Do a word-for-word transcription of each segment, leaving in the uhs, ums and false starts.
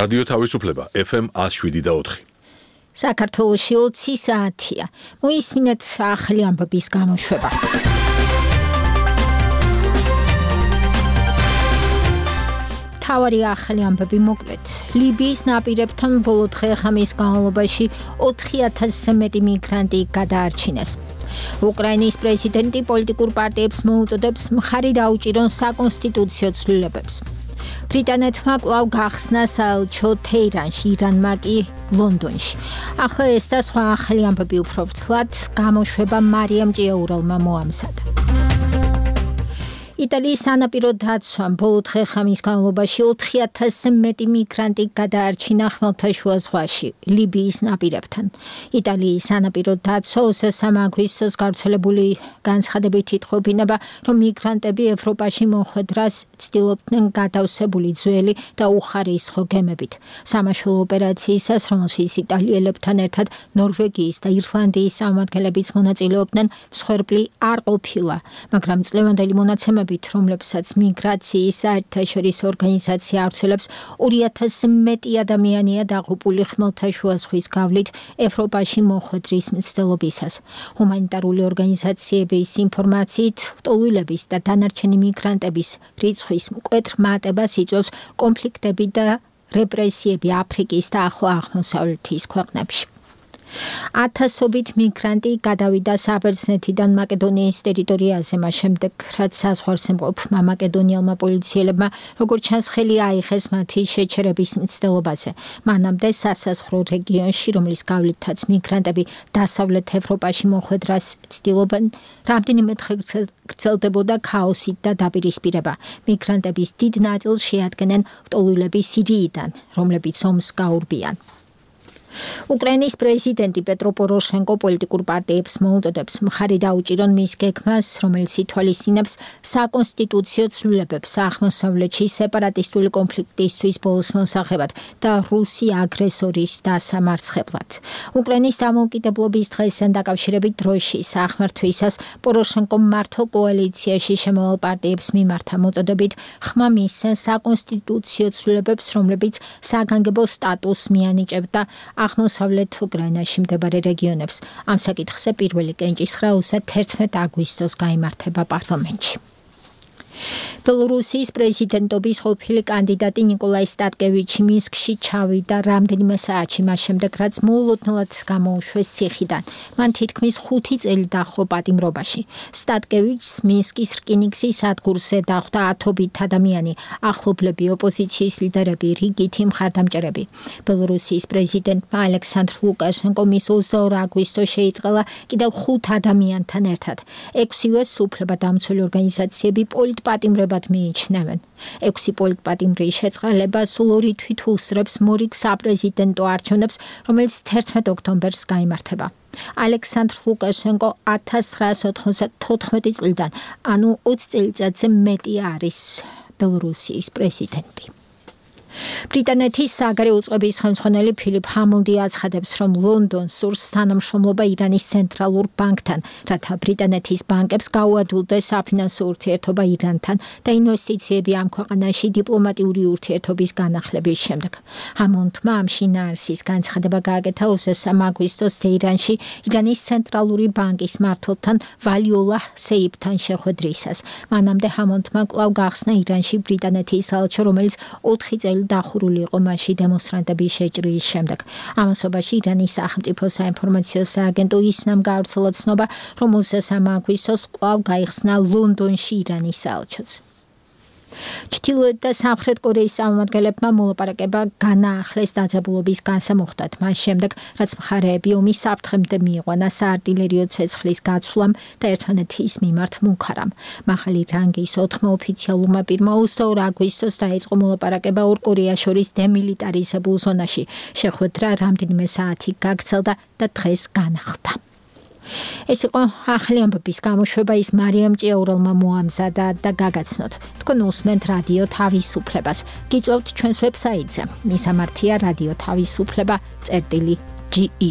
რადიო თავისუფლება ეფ ემ one oh seven და four. საქართველოში ოცი საათია. მოისმინეთ ახალი ამბების გამოშვება. თავარი ახალი ამბები მოკლედ. ლიბიის ნაპირებთან ბოლო დღე-ღამის განმავლობაში ოთხი ათასზე მეტი მიგრანტი გადაარჩინეს. უკრაინის პრეზიდენტი პოლიტიკურ პარტიებს მოუწოდებს მხარი დაუჭირონ საკონსტიტუციო ცვლილებებს. ბრიტანეთმა კვლავ გახსნა საელჩო თეირანში, ირანმა კი ლონდონში. ახლა ეს და სხვა ახალი ამბები უფრო ვრცლად გამოშვება მარიამ ჭიაურელმა მოამზადა. იტალიის სანაპირო დაცვამ ბოლო დღე-ღამის განმავლობაში ოთხი ათასზე მეტი მიგრანტი გადაარჩინა ხმელთაშუა ზღვაში, ლიბიის ნაპირებთან. იტალიის სანაპირო დაცვა ოცდასამი აგვისტოს გავრცელებული განცხადებით იტყობინება, რომ მიგრანტები ევროპაში მოხვედრას ცდილობდნენ გადავსებული ძველი და უხარისხო გემებით. სამაშველო ოპერაციისას, რომელშიც იტალიელებთან ერთად ნორვეგიის და ირლანდიის წარმომადგენლებიც მონაწილეობდნენ, მსხვერპლი არ ყოფილა, მაგრამ წლევანდელი მონაცემები რომლებსაც მიგრაციის საერთაშორისო ორგანიზაცია ავრცელებს, ორი ათასზე მეტი ადამიანია დაღუპული ხმელთაშუა ზღვის გავლით ევროპაში მოხვედრის მცდელობისას. ჰუმანიტარული ორგანიზაციების ინფორმაციით, ლტოლვილების და დანარჩენი მიგრანტების რიცხვის მკვეთრ მატებას იწვევს კონფლიქტები და რეპრესიები აფრიკის და ახლო აღმოსავლეთის ქვეყნებში. ათასობით მიგრანტი გადავიდა საბერძნეთიდან მაკედონიის ტერიტორიაზე, მას შემდეგ, რაც საზღვარზე მყოფმა მაკედონიელმა პოლიციელებმა, როგორც ჩანს, ხელი აიღეს მათი შეჩერების მცდელობაზე. მანამდე სასაზღვრო რეგიონში, რომლის გავლითაც მიგრანტები დასავლეთ ევროპაში მოხვედრას ცდილობენ, რამდენიმე დღე გრძელდებოდა ქაოსით და დაპირისპირება. მიგრანტების დიდ ნაწილს შეადგენენ ლტოლვილები სირიიდან, რომლებიც ომს გაურბიან. უკრაინის პრეზიდენტი პეტრო პოროშენკო პოლიტიკურ პარტიებს მოუწოდებს მხარი დაუჭირონ მის გეგმას, რომელიც ითვალისწინებს საკონსტიტუციო ცვლილებებს აღმოსავლეთში სეპარატისტული კონფლიქტისთვის ბოლოს მოსაღებად და რუსი აგრესორის დასამარცხებლად. უკრაინის დამოუკიდებლობის დღესთან დაკავშირებით დროშის აღმართვისას პოროშენკომ მართლ კოალიციაში შემავალ პარტიებს მიმართა მოწოდებით ხმა მისცენ საკონსტიტუციო ცვლილებებს, რომლებიც საგანგებო სტატუსს მიანიჭებდა აღმოსავლეთ უკრაინაში მდებარე რეგიონებს. ამ საკითხზე პირველი კენჭისხრაუზე თერთმეტ აგვისტოს გაიმართება პარლამენტში. ბელორუსიის პრეზიდენტობის ყოფილი კანდიდატი ნიკოლაი სტატკევიჩი მინსკში ჩავიდა რამდენიმე საათში მას შემდეგ, რაც მოულოდნელად გამოუშვეს ციხიდან. მან თითქმის ხუთი წელი დაჰყო პატიმრობაში. სტატკევიჩს მინსკის რკინიგზის სადგურზე დახვდა ათობით ადამიანი, ახლობლები, ოპოზიციის ლიდერები, რიგითი მხარდამჭერები. ბელორუსიის პრეზიდენტმა ალექსანდრ ლუკაშენკომ მის ოცდაორი აგვისტოს შეიწყალა კიდევ ხუთ ადამიანთან ერთად. ექვსივე უფლებადამცველი ორგანიზაციები პოლიტპატიმრებად მიიჩნევენ. ექვსი პოლიტპატიმრის შეწყალება სულ ორი თვით უსწრებს მორიგ საპრეზიდენტო არჩევნებს, რომელიც თერთმეტ ოქტომბერს გაიმართება. ალექსანდრ ლუკაშენკო ათას ცხრაასი ოთხმოცდათოთხმეტი წლიდან, ანუ ოცი წელიწადზე მეტი არის ბელორუსიის პრეზიდენტი. ბრიტანეთის საგარეო უწყების ხელმძღვანელი ფილიპ ჰამონდი აცხადებს, რომ ლონდონს სურს თანამშრომლობა ირანის ცენტრალურ ბანკთან, რათა ბრიტანეთის ბანკებს გაუადვილდეს საფინანსო ურთიერთობა ირანთან და ინვესტიციები ამ ქვეყანაში დიპლომატიური ურთიერთობის განახლების შემდეგ. ჰამონდმა ამ შინაარსის განცხადება გააკეთა ოცდასამი აგვისტოს თეირანში ირანის ცენტრალური ბანკის მმართველთან ვალიოლაჰ სეიფთან შეხვედრისას. მანამდე ჰამონდმა კვლავ გახსნა ირანში ბრიტანეთის საელჩო, რომელიც ოთხი წელი დახურული იყო მასში დემონსტრანტების შეჭრის შემდეგ. ამასობაში ირანის სახელმწიფო საინფორმაციო სააგენტო ისნამ გაავრცელა ცნობა, რომ ოცდასამი აგვისტოს კვლავ გაიხსნა ლონდონში ირანის საელჩოც. ჩრდილოეთ და სამხრეთ კორეის წარმომადგენლებმა მოლაპარაკება განაახლეს დაძაბულობის განსამუხტად, მას შემდეგ, რაც მხარეები ომის საფრთხემდე მიიყვანა საარტილერიო ცეცხლის გაცვლამ და ერთმანეთის მიმართ მუქარამ. მაღალი რანგის ოთხმა ოფიციალურმა პირმა ოცდაორი აგვისტოს დაიწყო მოლაპარაკება ორ კორეას შორის დემილიტარიზებულ ზონაში. შეხვედრა რამდენიმე საათი გაგრძელდა და დღეს განახლდა. ეს იყო ახალი ამბების გამოშვება, ის მარიამ ჭიაურელმა მოამზადა და გაგაცნოთ. თქვენ უსმენთ რადიო თავისუფლებას. გიწევთ ჩვენს ვებსაიტზე. მისამართია რადიო თავისუფლება წერტილი ჯი ი.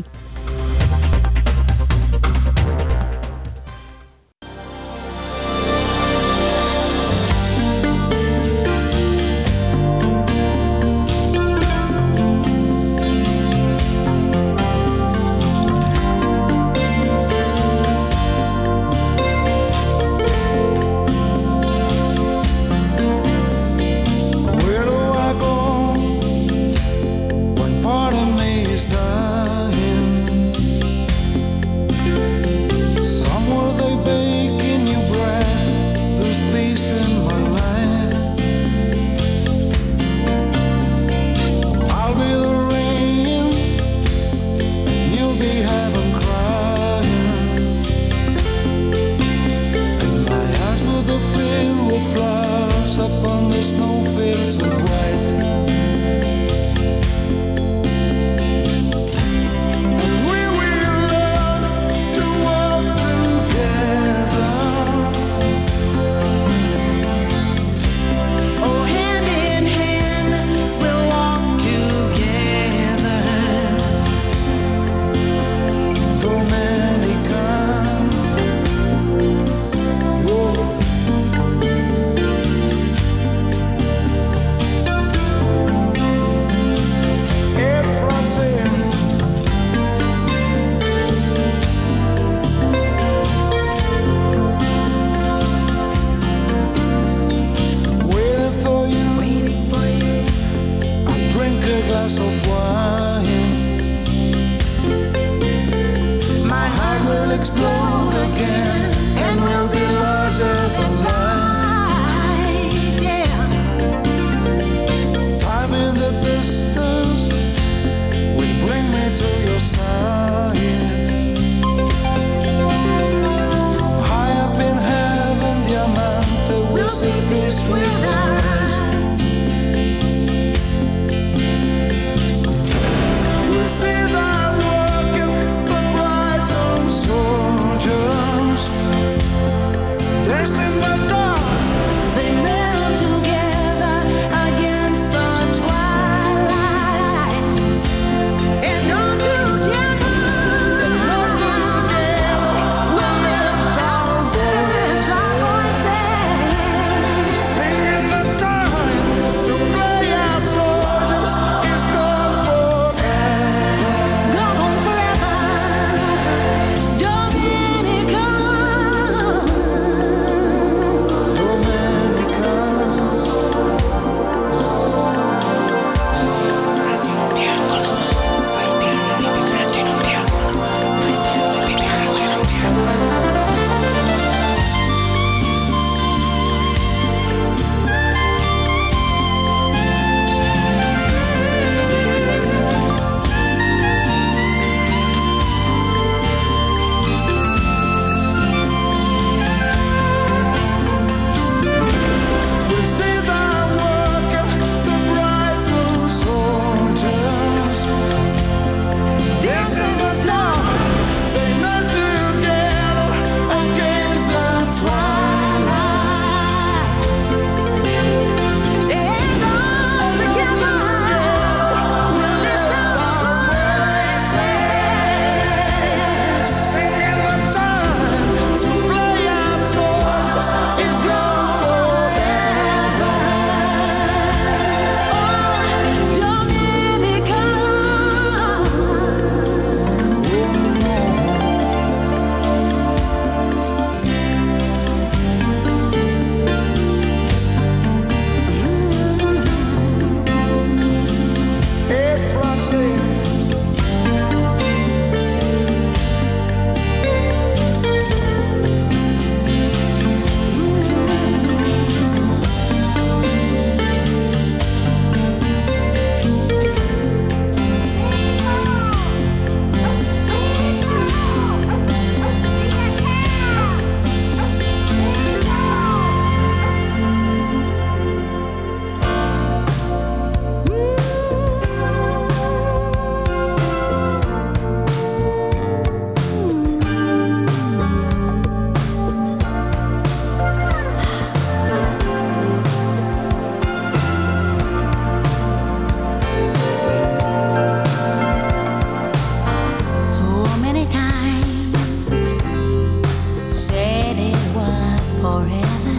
last forever.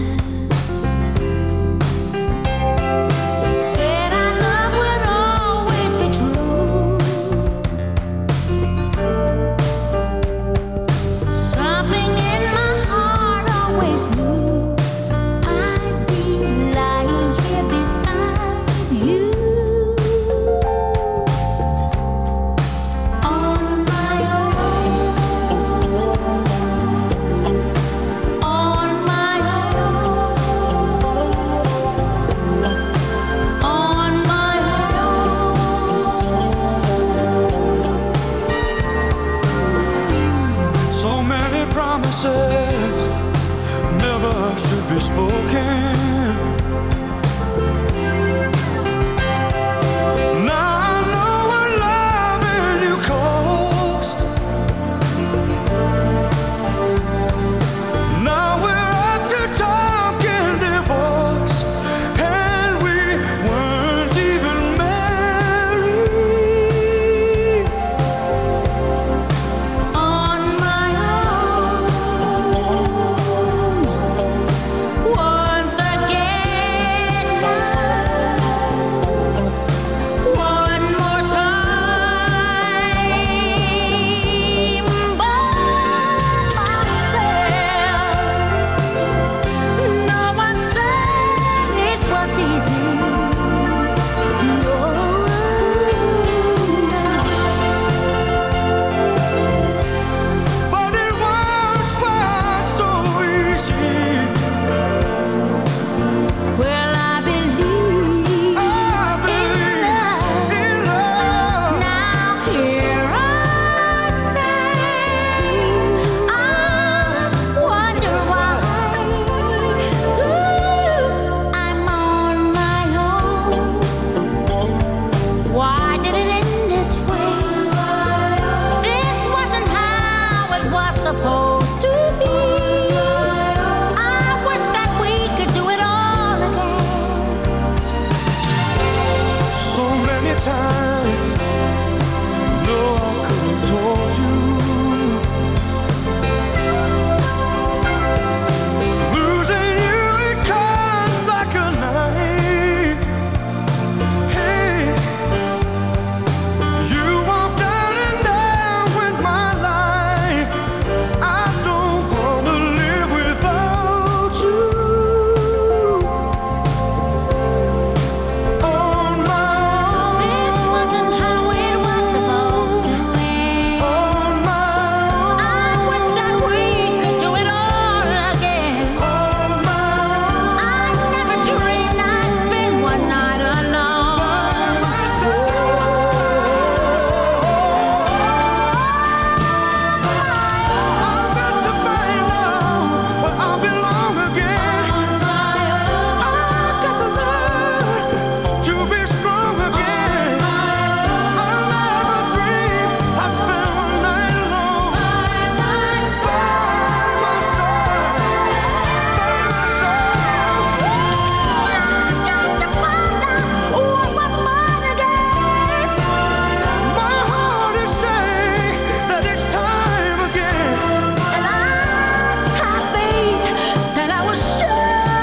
Said our love would always be true. Something in my heart always knew I'd be lying here beside you. On my own, on my own, on my own. So many promises never should be spoken. Now I know what loving you cost. Now we're up to talking divorce, and we weren't even married. On my own, once again now, one more time, by myself. No one said it was easy. No. But it once was so easy. Well, I believe I believe in in love. love. Now here I stand. I wonder why. Ooh, I'm on my own. Why did it end this way? This wasn't how it was supposed to be. I wish that we could do it all again. So many times, no, I could have told you. Losing you, it comes like a knife. Hey, you walked out and down with my life. I don't wanna live without you. On my This own, wasn't how it was supposed to end. on my I wish that we could do it all again. own, on my I never dreamed I'd spend one night alone. I've got to find out where I belong again. I've got to learn to be strong again. I'll never dream I'd spend one night alone. By myself, by myself. Got to find out what was mine again. My heart is saying that it's time again. And I have faith that I will show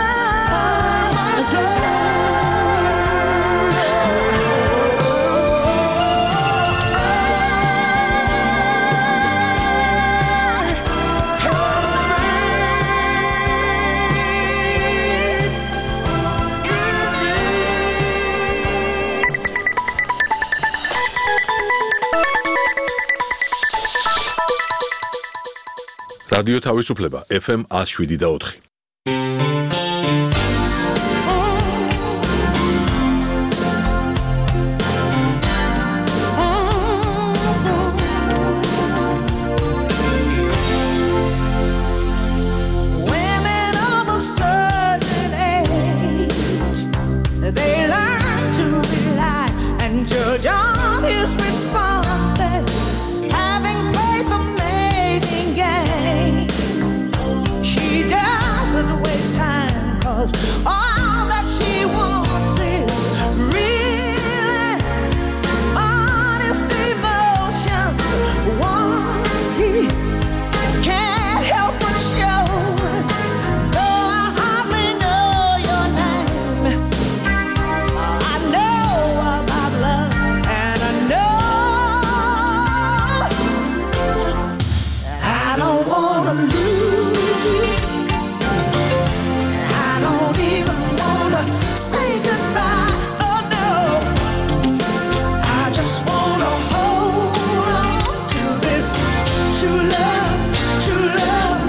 რადიო თავისუფლება ეფ ემ one oh seven და four. Women of a certain age, they learn to rely and judge on his responses, having played the maiden game. She does lose you. I don't even wanna say goodbye. Oh no, I just wanna hold on to this true love, true love.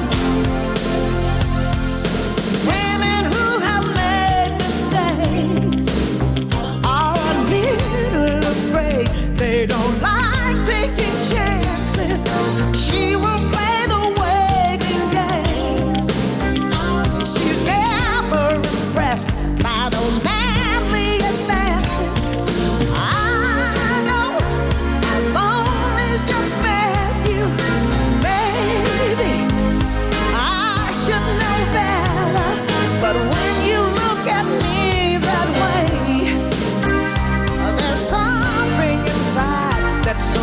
Women who have made mistakes are a little afraid. They don't like taking chances. She will play the waiting game. She's never impressed by those manly advances. I know I've only just met you, baby. I should know better, but when you look at me that way, there's something inside that's so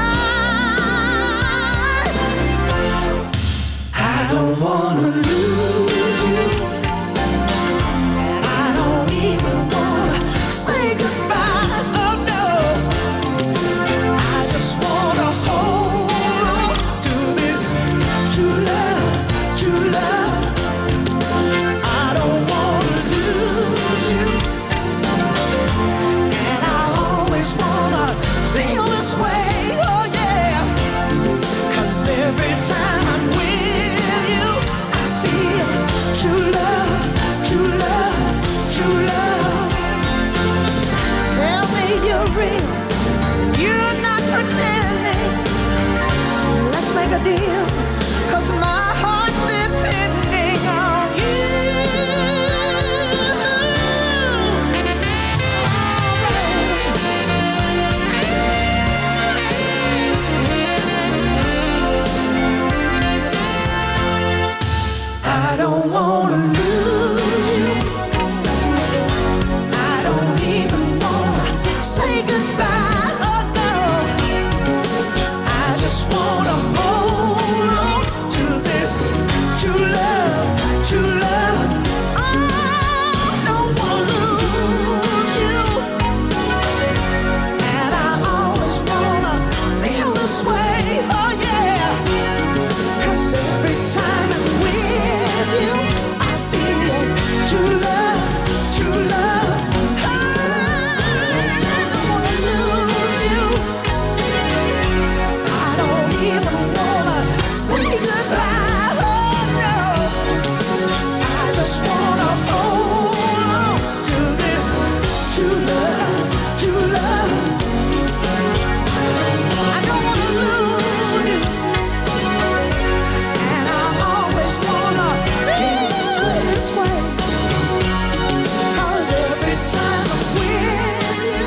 right. I don't wanna lose you, and I don't even wanna say goodbye. Oh no, I just wanna hold on to this true love, true love. I don't wanna lose you, and I always wanna feel this way. Oh yeah, 'cause every time I'm with you, I feel true love, true love, true love. Tell me you're real, you're not pretending. Let's make a deal, 'cause my heart's depending on you. I don't wanna lose you. I don't even wanna say goodbye. Oh no, I just wanna hold on to this true love, true love. I don't wanna lose you, and I always wanna feel this way. Oh yeah, 'cause every time I'm with you, I feel true love, true love. I don't wanna lose you. I don't even wanna say goodbye. Oh no, I just wanna hold on to this true love, true love. I don't wanna lose you, and I always wanna feel this way, this way. 'Cause every time I'm with you,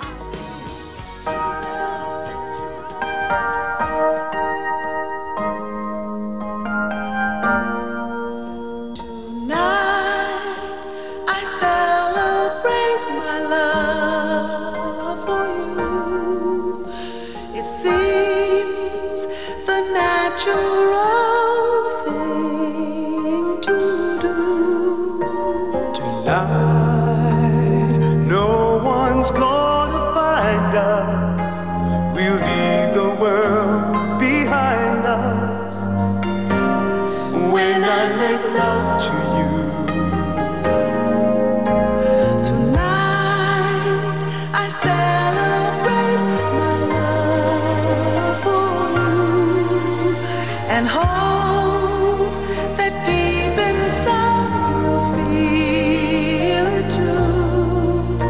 tonight I celebrate my love for you. It seems the natural thing to do. Tonight, no one's gonna find us. We'll leave the world behind us. When I make love to you, Tonight I celebrate my love for you, and hope that deep inside you'll feel it too.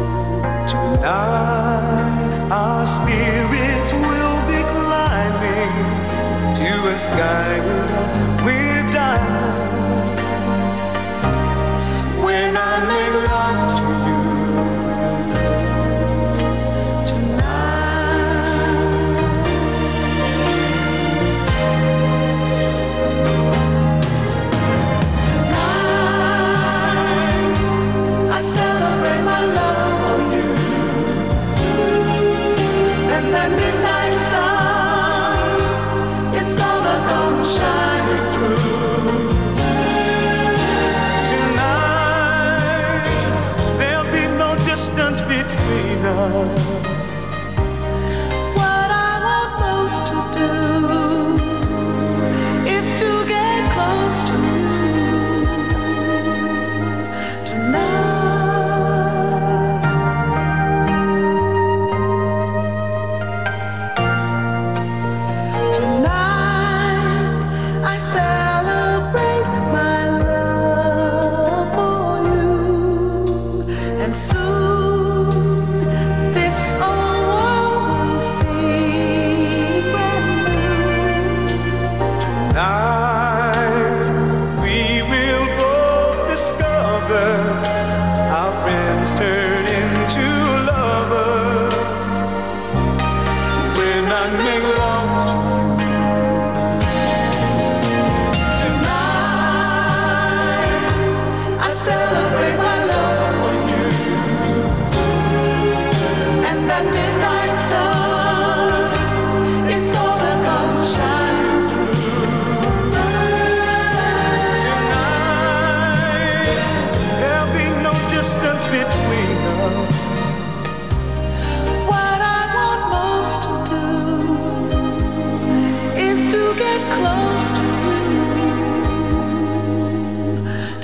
tonight our spirits will be climbing to a sky lit up with diamonds. When I make love to you, Tonight I celebrate my love for you, and that midnight sun is gonna come shining through. tonight there'll be no distance between us. What I want most to do is to get close to you.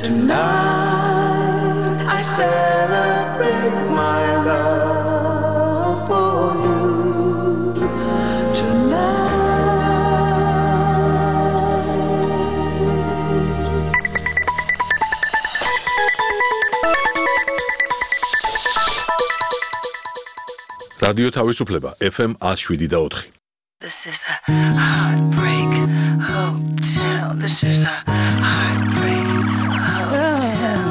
Tonight I celebrate my love for you. რადიო თავისუფლება F M one oh seven point four. This is the Heartbreak Hotel. This is the Heartbreak Hotel.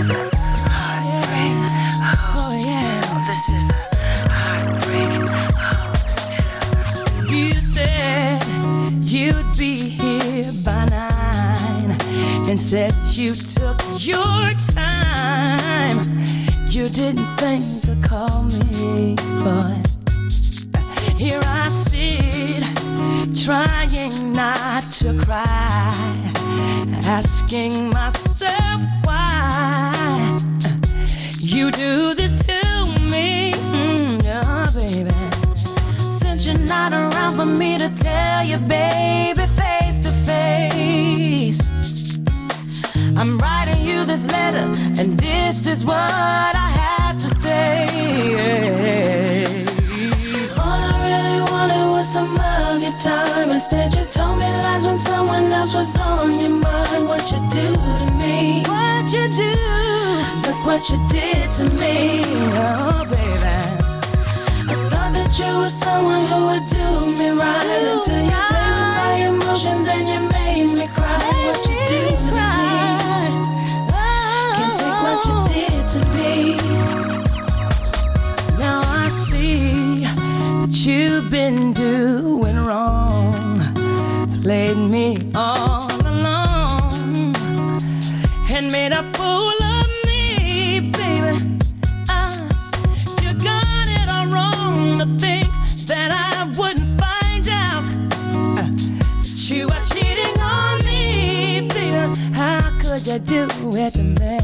This is the Heartbreak Hotel. You said you'd be here by nine, and said you took your time. You didn't think to call me, but here I sit, trying not to cry, asking myself why you do this to me, mm, oh, baby. Since you're not around for me to tell you, baby, face to face, I'm writing you this letter, and this is what I have to say. All I really wanted was some of your time. Instead, you told me lies when someone else was on your mind. What you do to me? What you do? Look what you did to me, oh baby. I thought that you were someone who would do me right, until you played with my emotions and you made me cry. What you do to me? Can't take what you did to me. Now I see that you've been doing wrong, played me all along, and made a fool of me, baby. Uh, you got it all wrong to think that I wouldn't find out uh, that you are cheating on me, baby. How could you do it to me?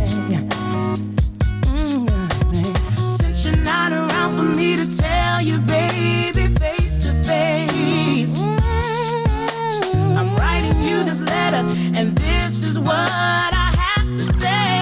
Mm, Since you're not around for me to tell you, baby, face to face, mm, I'm writing you this letter, and this is what I have to say.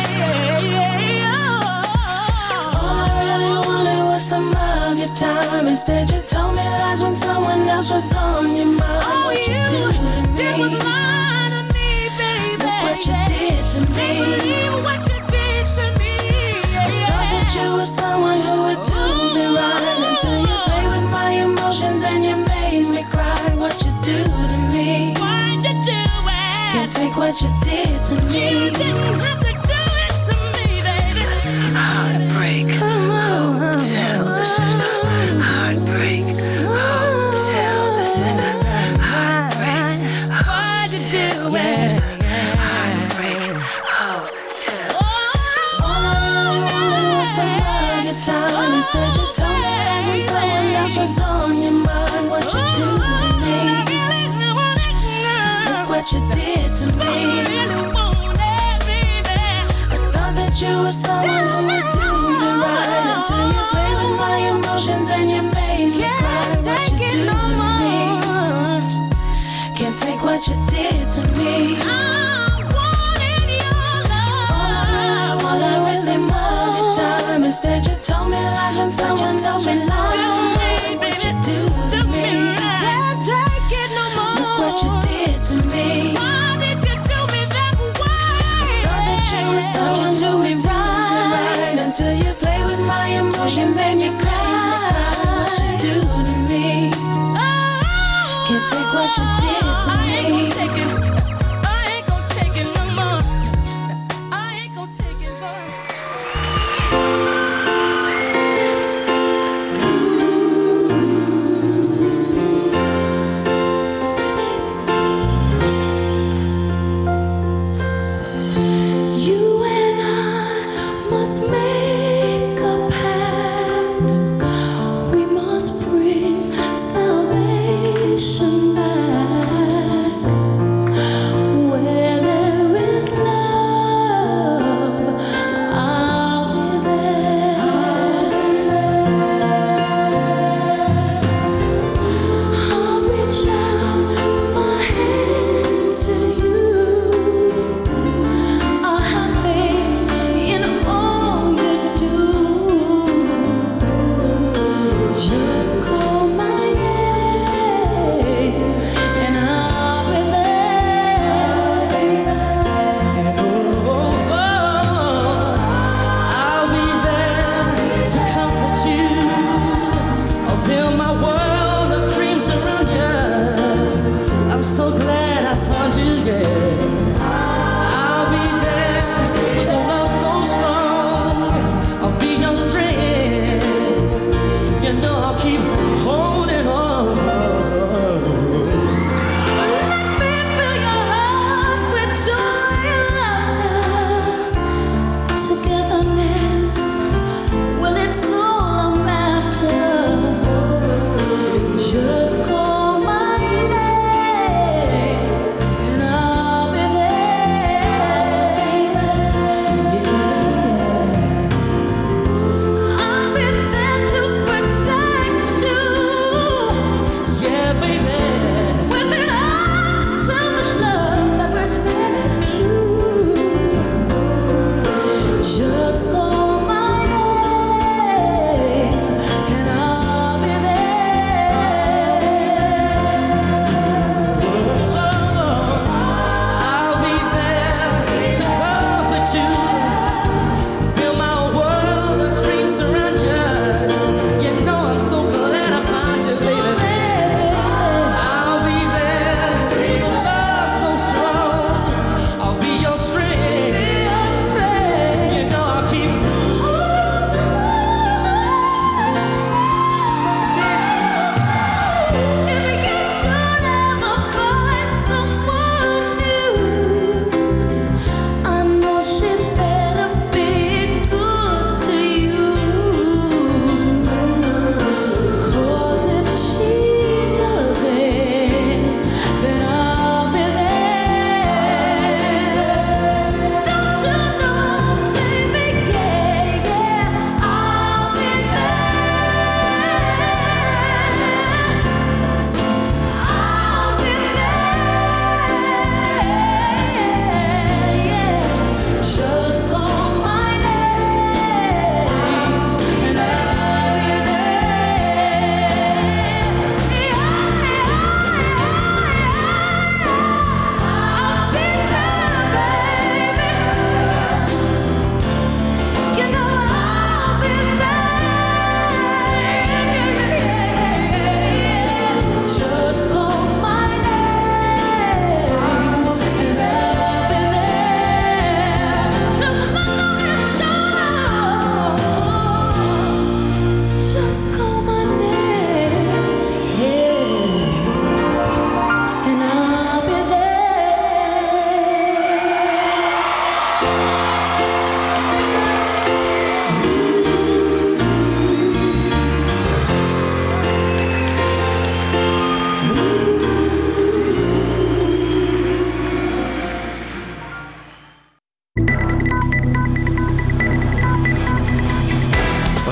Oh. All I really wanted was some of your time. Instead, you told me lies when someone else was on your mind. Oh, what you, you do to did me? Was lie to me, baby. Look what you did to me. What you did to me. Yeah, yeah. I thought that you were someone who would do me right, until you played with my emotions and you made me cry. What you do to me? Why'd you do it? Can't take what you did to me. You didn't have to do it to me, baby. Heartbreak Hotel. This is the Heartbreak Hotel. This is the Heartbreak Hotel. Why'd you do it? Heartbreak Hotel. All I really wanted was some of your time. Instead, you told me lies when someone else was on your mind. What you do to me? Look what you did to me. I thought that you were someone who would do me right, until you played with my emotions and you made me cry. What you do to me? Can't take what you did to me. All I really wanted your time. Instead, you told me lies when someone else was on your mind. What you do to me? Can't take it no more. Look what you did to me. Why did you do me that way? I thought that you were someone who would do me right, until you play with my emotions and you cry. What you do to me? Can't take what you did to me. I ain't gonna take it. I ain't gonna take it no more. I ain't gonna take it, boy. You and I must make a pact. We must bring salvation back.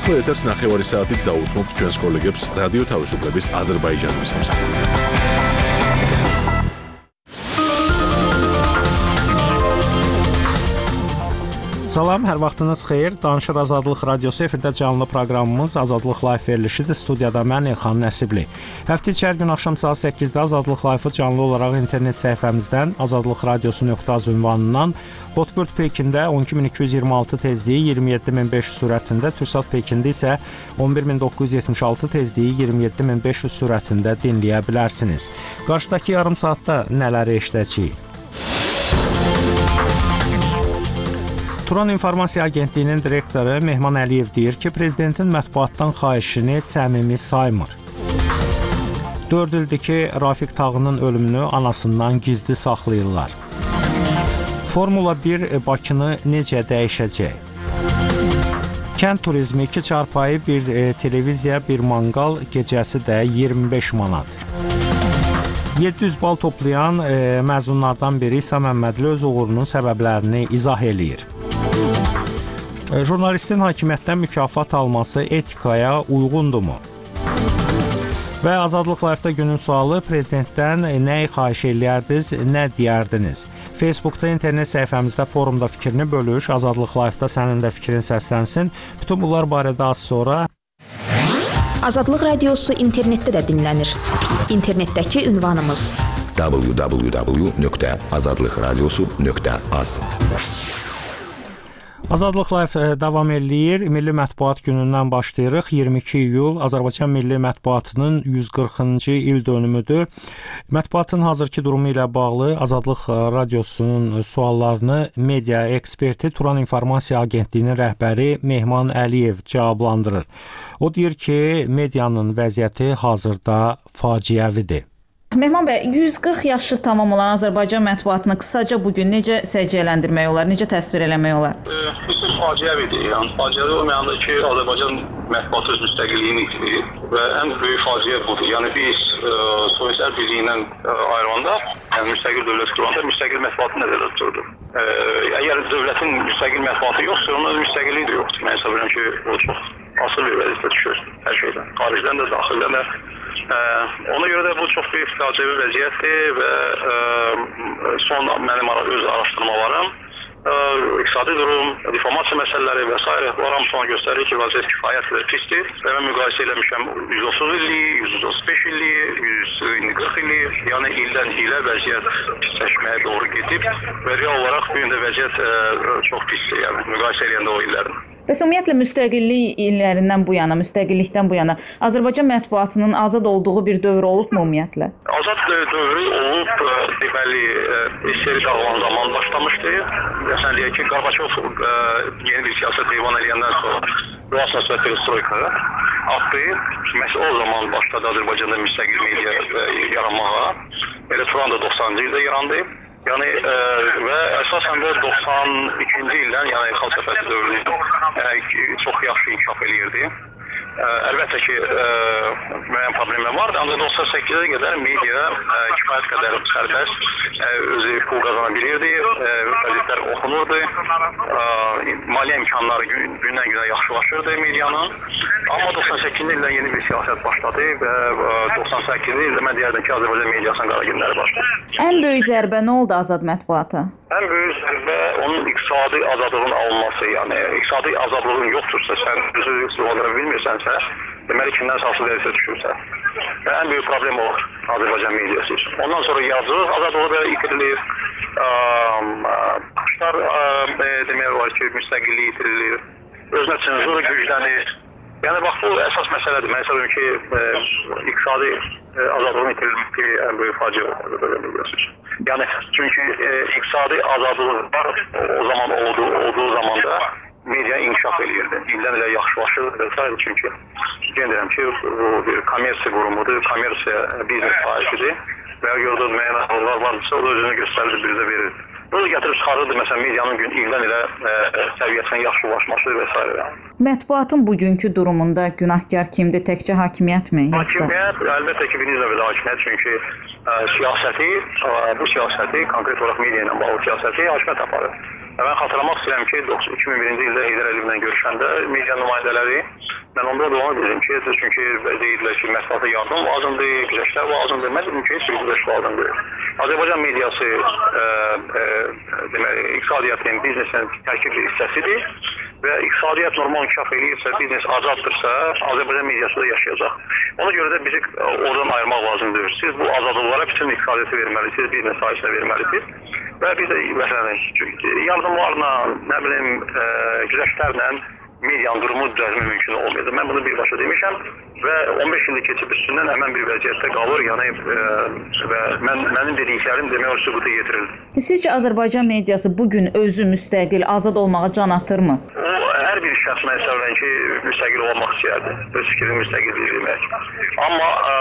ახლა ეთერს ნახევარი საათით დაუთმობთ ჩვენს კოლეგებს რადიო თავისუფლების აზერბაიჯანის სამსახურიდან. Salam, hər vaxtınız xeyir. Danışır Azadlıq Radiosu efirdə canlı proqramımız Azadlıq Live verilişidir. Studiyada mən Elxan Nəsibli. Həftə içi hər gün axşam saat səkkizdə Azadlıq Live-ı canlı olaraq internet səhifəmizdən azadlıq radiosu nöqtə az ünvanından, Hotbird Pekində on iki min iki yüz iyirmi altı tezliyi iyirmi yeddi min beş yüz sürətində, Türksat Pekində isə on bir min doqquz yüz yetmiş altı tezliyi iyirmi yeddi min beş yüz sürətində dinləyə bilərsiniz. Qarşıdakı yarım saatda nələri eşidəcəyik? Turan İnformasiya Agentliyinin direktoru Mehman Əliyev deyir ki, prezidentin mətbuatdan xahişini səmimi saymır. dörd ildir ki, Rafiq Tağının ölümünü anasından gizli saxlayırlar. Formula bir Bakını necə dəyişəcək? Kənd turizmi iki çarpayı, bir e, televiziya, bir manqal, gecəsi də iyirmi beş manat. yeddi yüz bal toplayan e, məzunlardan biri İsa Məmmədli öz uğurunun səbəblərini izah eləyir. Jurnalistin hakimiyyətdən mükafat alması etikaya uyğundurmu? Və Azadlıq Live-da günün sualı, prezidentdən nəyi xahiş eləyərdiniz, nə deyərdiniz? Facebookda, internet səhifəmizdə, forumda fikrini bölüş, Azadlıq Live-da sənin də fikrin səslənsin. Bütün bunlar barədə az sonra. Azadlıq Radiosu internetdə də dinlənir. İnternetdəki ünvanımız w w w nöqtə azadlıq radiosu nöqtə az. Azadlıq Live davam eləyir. Milli Mətbuat günündən başlayırıq. iyirmi iki iyul Azərbaycan Milli Mətbuatının yüz qırxıncı il dönümüdür. Mətbuatın hazırki durumu ilə bağlı Azadlıq Radiosunun suallarını media eksperti Turan İnformasiya Agentliyinin rəhbəri Mehman Əliyev cavablandırır. O deyir ki, medianın vəziyyəti hazırda faciəvidir. Mehman bəy, yüz qırx yaşı tamam olan Azərbaycan mətbuatını qısaca bugün necə səciyyələndirmək olar, necə təsvir eləmək olar? Bizim faciəvidir. Yəni faciəvi olmayanda ki, Azərbaycan mətbuatı öz müstəqilliyini itirir və ən böyük faciə budur. Yəni biz e, Sovetlər Birliyindən e, ayrılanda, yəni müstəqil dövlət quranda müstəqil mətbuatı nəzərdə tuturdu. E, əgər dövlətin müstəqil mətbuatı yoxsa, onun öz müstəqilliyi də yoxdur. Mən hesab edirəm ki, o çox asıl bir vəziyyətə düşür hər şeydən. Xaricdən də, daxildən də. Ə, ona görə də bu çox bir faciəvi vəziyyətdir və ə, son mənim öz araşdırmalarım, ə, iqtisadi durum, diplomasiya məsələləri və s. bunlar hamısına göstərir ki, vəziyyət kifayət qədər pisdir və mən müqayisə eləmişəm yüz otuz illik, yüz otuz beş illik, yüz qırx illik, yəni ildən ilə vəziyyət pisləşməyə doğru gedib və real olaraq bu gün də vəziyyət ə, çox pisdir, yəni müqayisə eləyəndə o illərin. Bəs ümumiyyətlə müstəqillik illərindən bu yana, müstəqillikdən bu yana Azərbaycan mətbuatının azad olduğu bir dövr olubmu ümumiyyətlə? Azad dövrü olub, deməli, S S R dağılan zaman başlamışdı. Məsələn deyək ki, Qarbaçov yeni bir siyasət divan eləyəndən sonra Ruasnas və Perestroika atdı. Məhz o zaman başladı Azərbaycanda müstəqil media yaranmağa. Elə Turan da doxsanıncı ildə yarandı. Yəni ə, və əsasən də doxsan ikinci ildən, yəni Xalq Səfəsi dövründə çox yaxşı inkişaf eləyirdi. Ə, əlbəttə ki, ə, müəyyən problemlər vardı, ancaq doxsan səkkizə qədər media ə, kifayət qədər sərbəst ə, özü pul qazana bilirdi, vəziyyətlər oxunurdu, ə, maliyyə imkanları gün, gündən günə yaxşılaşırdı medianın. Amma doxsan səkkizinci ildən yeni bir siyasət başladı və doxsan səkkizinci ildə mən deyərdim ki, Azərbaycan mediasının qara günləri başladı. Ən böyük zərbə nə oldu azad mətbuata? Ən böyük zərbə onun iqtisadi azadlığın alınması, yəni iqtisadi azadlığın yoxdursa, sən özü sığaldıra bilmirsənsə, deməli kimdən asılı vəziyyətə düşürsə. Və ən böyük problem o Azərbaycan mediası üçün. Ondan sonra yazılıq azadlığı da itirilir, başlar demək olar ki, müstəqilliyi itirilir, özünə senzura güclənir. Yəni bax, bu əsas məsələdir. Mən hesab edirəm ki, iqtisadi azadlığın itirilməsi ən böyük faciə Azərbaycan mediası üçün. Yəni çünki e, iqtisadi azadlığı var o zaman olduğu, olduğu zaman da media inkişaf eləyirdi. İldən ilə yaxşılaşırdı və s. Çünki deyirəm ki, bu bir kommersiya qurumudur, kommersiya biznes sahibisidir və gördüyünüz müəyyən azadlıqlar varsa, o da özünü göstərirdi, bizə verirdi. Bunu gətirib çıxarırdı, məsələn, medianın gün ildən ilə e, səviyyəsinin yaxşılaşması və s. Mətbuatın bugünkü durumunda günahkar kimdir? Təkcə hakimiyyətmi? Hakimiyyət, əlbəttə ki, birinci növbədə hakimiyyət, çünki ə, siyasəti, ə, bu siyasəti, konkret olaraq media ilə bağlı siyasəti hakimiyyət aparır. Mən xatırlamaq istəyirəm ki, iki min birinci ildə Heydər Əliyevlə görüşəndə media nümayəndələri, mən onda da ona dedim ki, çünki deyirlər ki, mətbuata yardım lazımdır, güzəştlər lazımdır. Mən dedim ki, heç bir güzəş lazımdır. Azərbaycan mediası e, e, deməli, iqtisadiyyatın, biznesin tərkib bir hissəsidir və iqtisadiyyat normal inkişaf edirsə, biznes azaddırsa, Azərbaycan mediası da yaşayacaq. Ona görə də bizi oradan ayırmaq lazımdır. Siz bu azadlıqlara bütün iqtisadiyyatı verməlisiniz, biznes sahəsinə verməlisiniz və biz də məsələn, yardımlarla, nə bilim, e, güzəştlərlə medianın durumu düzəltmək mümkün olmayacaq. Mən bunu birbaşa demişəm və on beş illik keçib üstündən həmən bir vəziyyətdə qalır. Yəni e, və mən mənim dediklərim demək olar sübuta yetirildi. Sizcə Azərbaycan mediası bu gün özü müstəqil, azad olmağa can atırmı? O hər bir şəxs mən istəyirəm ki, müstəqil olmaq istəyərdi. Öz fikrini müstəqil bildirmək. Amma ə,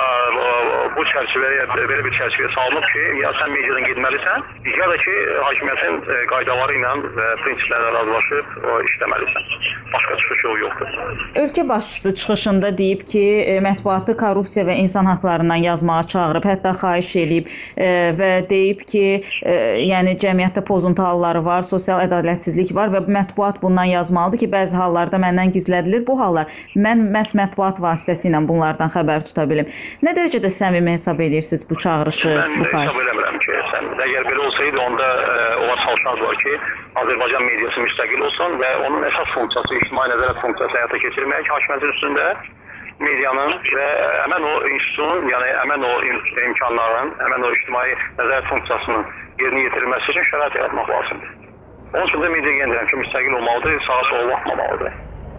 bu çərçivəyə belə bir çərçivəyə salınıb ki, ya sən mediadan getməlisən, ya da ki, hakimiyyətin qaydaları ilə və prinsiplərlə razılaşıb işləməlisən. Başqa çıxış yolu yoxdur. Ölkə başçısı çıxışında deyib ki, mətbuatı korrupsiya və insan haqlarından yazmağa çağırıb, hətta xahiş eləyib və deyib ki, yəni cəmiyyətdə pozuntu halları var, sosial ədalətsizlik var və mətbuat bundan yazmalıdır ki, bəzi hallarda məndən gizlədilir bu hallar. Mən məhz mətbuat vasitəsilə bunlardan xəbər tuta bilim. Nə dərəcədə səmimi hesab edirsiniz bu çağırışı, mən bu xahiş? Mən hesab eləmirəm ki, sən, əgər belə olsaydı, onda onlar çalışanlar var ki, Azərbaycan mediası müstəqil olsun və onun əsas funksiyası, ictimai nəzarət funksiyası həyata keçirmək hakimiyyətin üstündə medianın və həmən o institutun, yəni həmən o imkanların, həmən o ictimai nəzarət funksiyasının yerinə yetirilməsi üçün şərait yaratmaq lazımdır. Onun üçün də media yeniləyəm ki, müstəqil olmalıdır, sağa sola baxmamalıdır.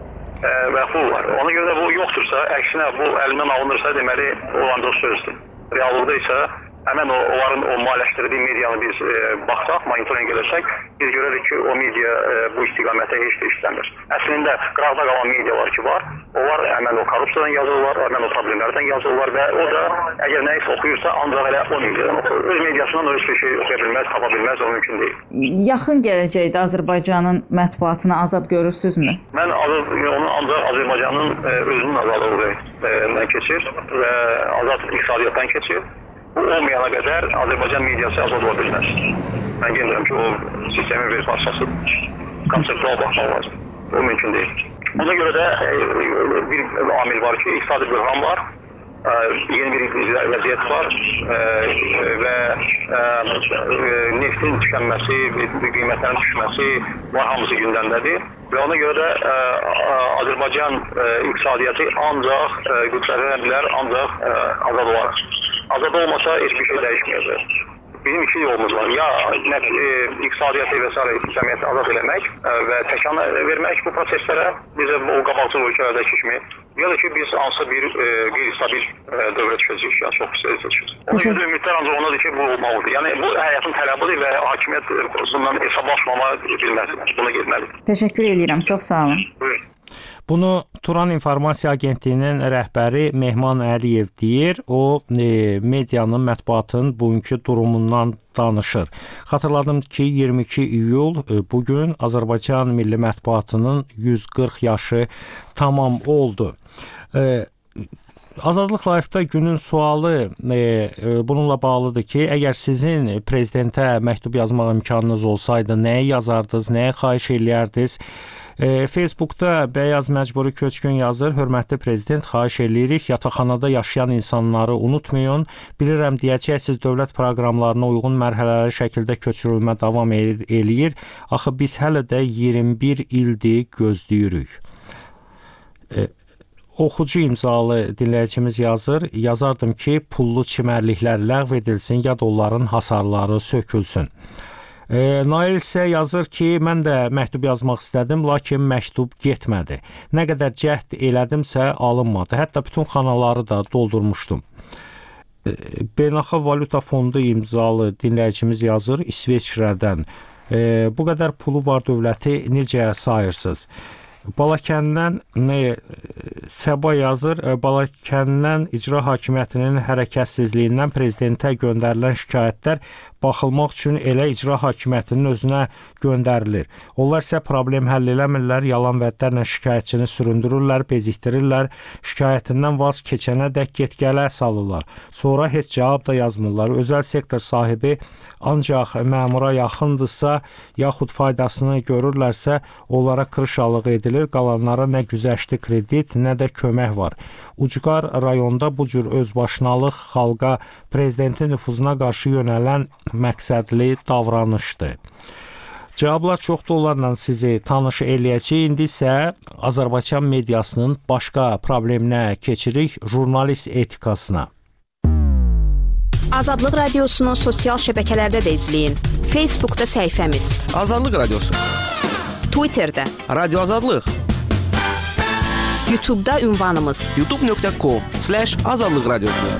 E, və bu var. Ona görə də bu yoxdursa, əksinə bu əlindən alınırsa, deməli, o ancaq sözdür. Reallıqda isə həmən o, onların o maliyyələşdirdiyi medianı biz e, baxsaq, monitoring eləsək, biz görərik ki, o media e, bu istiqamətə heç də işləmir. Əslində, qıraqda qalan medialar ki var, onlar həmən o korrupsiyadan yazırlar, həmən o problemlərdən yazırlar və o da əgər nəyisə oxuyursa, ancaq elə o mediadan oxuyur. Öz mediasından öz bir şey oxuya bilməz, tapa bilməz, o mümkün deyil. Yaxın gələcəkdə Azərbaycanın mətbuatını azad görürsünüzmü? Mən onu ancaq Azərbaycanın e, özünün azadlığı keçir və azad iqtisadiyyatdan keçir. Bu olmayana qədər Azərbaycan mediası azad ola bilməz. Mən gəlirəm ki, o sistemin bir parçasıdır. Konseptual baxmaq lazım. O mümkün deyil. Ona görə də e, bir amil var ki, iqtisadi böhran var, e, yeni bir vəziyyət var e, və e, neftin tükənməsi, qiymətlərin düşməsi var, hamısı gündəmdədir. Və ona görə də e, Azərbaycan e, iqtisadiyyatı ancaq e, güclənə bilər, ancaq e, azad olaraq. Azad olmasa hiçbir şey dəyişməyəcək. Bizim iki yolumuz var. Ya e, iqtisadiyyatı və s. cəmiyyəti azad eləmək e, və təkan vermək bu proseslərə, bizə o qabaqcıl ölkələrdəki kimi, ya da ki biz hansı bir e, qeyri-stabil e, dövrə düşəcəyik, ya çox pis seçəcəyik. Ona görə ümidlər ancaq onadır ki, bu olmalıdır. Yəni bu həyatın tələbidir və hakimiyyət bundan hesablaşmama bilməz. Buna getməlidir. Təşəkkür edirəm. Çox sağ olun. Buyurun. Bunu Turan İnformasiya Agentliyinin rəhbəri Mehman Əliyev deyir. O e, medianın, mətbuatın bugünkü durumundan danışır. Xatırladım ki, iyirmi iki iyul e, bugün Azərbaycan milli mətbuatının yüz qırx yaşı tamam oldu. E, Azadlıq Live-da günün sualı e, e, bununla bağlıdır ki, əgər sizin prezidentə məktub yazmaq imkanınız olsaydı, nəyə yazardınız, nəyə xahiş eləyərdiniz? E, Facebookda Bəyaz Məcburi Köçkün yazır. Hörmətli prezident, xahiş eləyirik, yataqxanada yaşayan insanları unutmayın. Bilirəm, deyəcəksiniz, dövlət proqramlarına uyğun mərhələli şəkildə köçürülmə davam el eləyir. Axı biz hələ də iyirmi bir ildir gözləyirik. E, Oxucu imzalı dinləyicimiz yazır. Yazardım ki, pullu çimərliklər ləğv edilsin, yad onların hasarları sökülsün. E, Nail isə yazır ki, mən də məktub yazmaq istədim, lakin məktub getmədi. Nə qədər cəhd elədimsə alınmadı. Hətta bütün xanaları da doldurmuşdum. E, Beynəlxalq Valyuta Fondu imzalı dinləyicimiz yazır İsveçrədən. E, bu qədər pulu var dövləti necə sayırsınız? Balakəndən ne, Səba yazır, Balakəndən icra hakimiyyətinin hərəkətsizliyindən prezidentə göndərilən şikayətlər baxılmaq üçün elə icra hakimiyyətinin özünə göndərilir. Onlar isə problem həll eləmirlər, yalan vədlərlə şikayətçini süründürürlər, bezikdirirlər, şikayətindən vaz keçənədək get-gələ salırlar. Sonra heç cavab da yazmırlar. Özəl sektor sahibi ancaq məmura yaxındırsa, yaxud faydasını görürlərsə, onlara kırışalıq edilir, qalanlara nə güzəşti kredit, nə də kömək var. Ucqar rayonda bu cür özbaşınalıq xalqa prezidentin nüfuzuna qarşı yönələn məqsədli davranışdır. Cavablar çoxdur, onlarla sizi tanış eləyəcək. İndi isə Azərbaycan mediasının başqa probleminə keçirik, jurnalist etikasına. Azadlıq Radiosunu sosial şəbəkələrdə də izləyin. Facebookda səhifəmiz Azadlıq Radiosu, Twitterdə Radio Azadlıq, YouTube'da ünvanımız youtube nöqtə com slash azadlıq radiosu.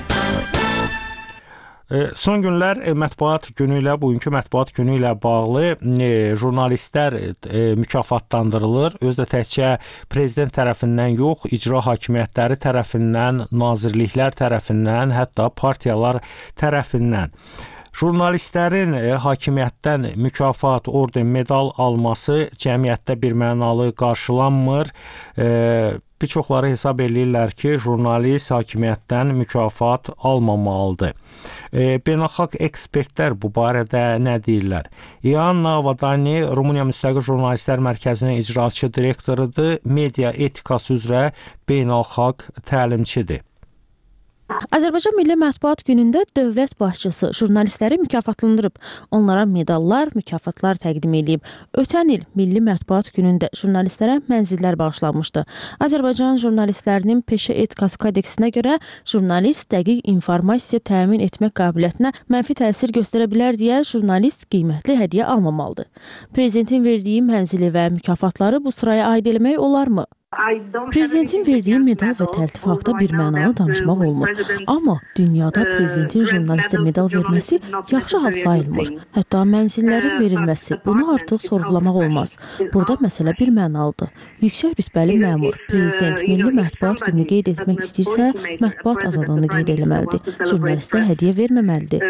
Son günlər mətbuat günü ilə, bugünkü mətbuat günü ilə bağlı jurnalistlər mükafatlandırılır. Özdə təkcə prezident tərəfindən yox, icra hakimiyyətləri tərəfindən, nazirliklər tərəfindən, hətta partiyalar tərəfindən. Jurnalistlərin hakimiyyətdən mükafat, orden, medal alması cəmiyyətdə birmənalı qarşılanmır. Bir çoxları hesab eləyirlər ki, jurnalist hakimiyyətdən mükafat almamalıdır. Beynəlxalq ekspertlər bu barədə nə deyirlər? İanna Vadani, Rumıniya Müstəqil Jurnalistlər Mərkəzinin icraçı direktorudur, media etikası üzrə beynəlxalq təlimçidir. Azərbaycan Milli Mətbuat Günündə dövlət başçısı jurnalistləri mükafatlandırıb. Onlara medallar, mükafatlar təqdim edib. Ötən il Milli Mətbuat Günündə jurnalistlərə mənzillər bağışlanmışdı. Azərbaycan jurnalistlərinin peşə etikası kodeksinə görə jurnalist dəqiq informasiya təmin etmək qabiliyyətinə mənfi təsir göstərə bilər deyə jurnalist qiymətli hədiyyə almamalıdır. Prezidentin verdiyi mənzili və mükafatları bu sıraya aid eləmək olarmı? Prezidentin verdiyi medal və təltif haqda birmənalı danışmaq olmur. Amma dünyada prezidentin jurnalistə medal verməsi yaxşı hal sayılmır. Hətta mənzillərin verilməsi, bunu artıq sorğulamaq olmaz. Burada məsələ birmənalıdır. Yüksək rütbəli məmur, prezident Milli Mətbuat Günü qeyd etmək istəyirsə, mətbuat azadlığını qeyd etməlidir. Jurnalistə hədiyyə verməməlidir.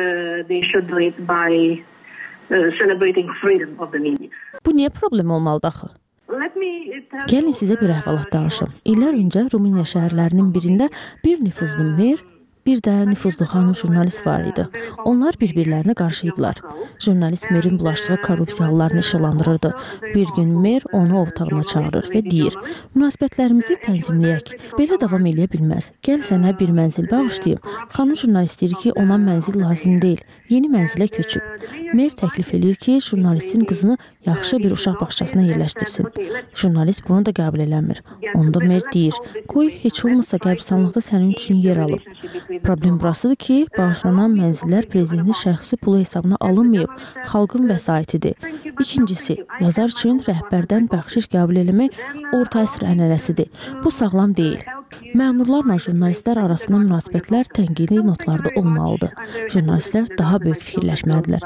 Bu niyə problem olmalıdır axı? Gəlin sizə bir əhvalat danışım. İllər öncə Rumıniya şəhərlərinin birində bir nüfuzlu mer, bir də nüfuzlu xanım jurnalist var idi. Onlar bir-birlərinə qarşı idilər. Jurnalist merin bulaşdığı korrupsiya hallarını işıqlandırırdı. Bir gün mer onu otağına çağırır və deyir: "Münasibətlərimizi tənzimləyək. Belə davam eləyə bilməz. Gəl sənə bir mənzil bağışlayım." Xanım jurnalist deyir ki, ona mənzil lazım deyil. Yeni mənzilə köçüb. Mer təklif edir ki, jurnalistin qızını yaxşı bir uşaq bağçasına yerləşdirsin. Jurnalist bunu da qəbul eləmir. Onda mer deyir: "Qoy heç olmasa qəbristanlıqda sənin üçün yer alım." Problem burasıdır ki, bağışlanan mənzillər prezidentin şəxsi pulu hesabına alınmayıb, xalqın vəsaitidir. İkincisi, yazar üçün rəhbərdən bəxşiş qəbul eləmək orta əsr ənənəsidir. Bu sağlam deyil. Məmurlarla jurnalistlər arasında münasibətlər tənqidi notlarda olmalıdır. Jurnalistlər daha böyük fikirləşməlidirlər.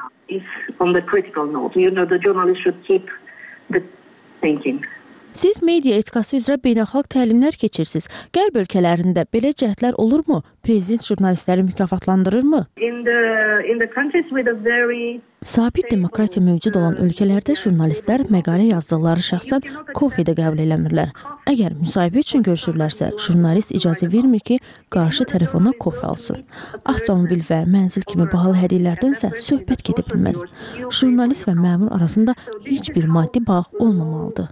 Siz media etikası üzrə beynəlxalq təlimlər keçirsiniz. Qərb ölkələrində belə cəhdlər olurmu? Prezident jurnalistləri mükafatlandırırmı? Sabit demokratiya mövcud olan ölkələrdə jurnalistlər məqalə yazdıqları şəxsdən kofedə qəbul eləmirlər. Əgər müsahibə üçün görüşürlərsə, jurnalist icazə vermir ki, qarşı tərəf ona kofe alsın. Avtomobil və mənzil kimi bahalı hədiyyələrdənsə söhbət gedə bilməz. Jurnalist və məmur arasında heç bir maddi bağ olmamalıdır.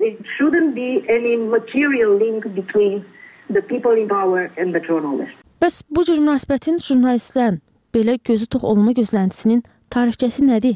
Bəs bu cür münasibətin jurnalistlərin belə gözü tox olma gözləntisinin tarixçəsi nədir?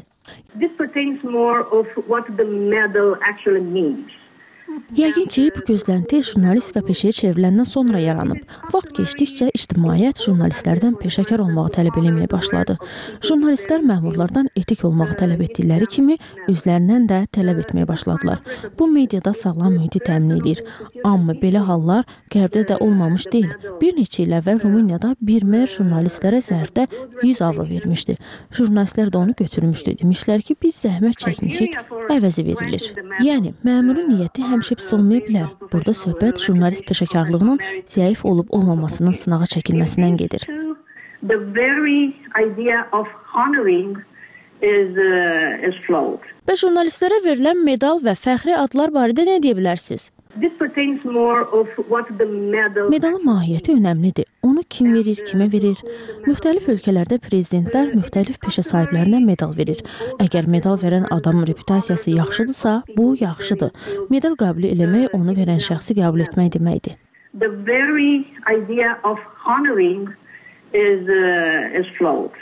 Yəqin ki, bu gözlənti jurnalistika peşəyə çevriləndən sonra yaranıb. Vaxt keçdikcə ictimaiyyət jurnalistlərdən peşəkar olmağı tələb eləməyə başladı. Jurnalistlər məmurlardan etik olmağı tələb etdikləri kimi özlərindən də tələb etməyə başladılar. Bu mediada sağlam mühiti təmin edir. Amma belə hallar qərbdə də olmamış deyil. Bir neçə il əvvəl Rumuniyada bir mer jurnalistlərə zərfdə yüz avro vermişdi. Jurnalistlər də onu götürmüşdü. Demişlər ki, biz zəhmət çəkmişik, əvəzi verilir. Yəni, məmurun niyyəti həmişə pis olmaya bilər. Burada söhbət jurnalist peşəkarlığının zəif olub olmamasının sınağa çəkilməsindən gedir. the very idea of honoring is uh, is flawed. Bəs jurnalistlərə verilən medal və fəxri adlar barədə nə deyə bilərsiniz? This pertains more of what the medal. Medalın mahiyyəti önəmlidir. Onu kim verir, kimə verir? Müxtəlif ölkələrdə prezidentlər müxtəlif peşə sahiblərinə medal verir. Əgər medal verən adamın reputasiyası yaxşıdırsa, bu yaxşıdır. Medal qəbul eləmək onu verən şəxsi qəbul etmək deməkdir. The very idea of honoring is uh, is flawed.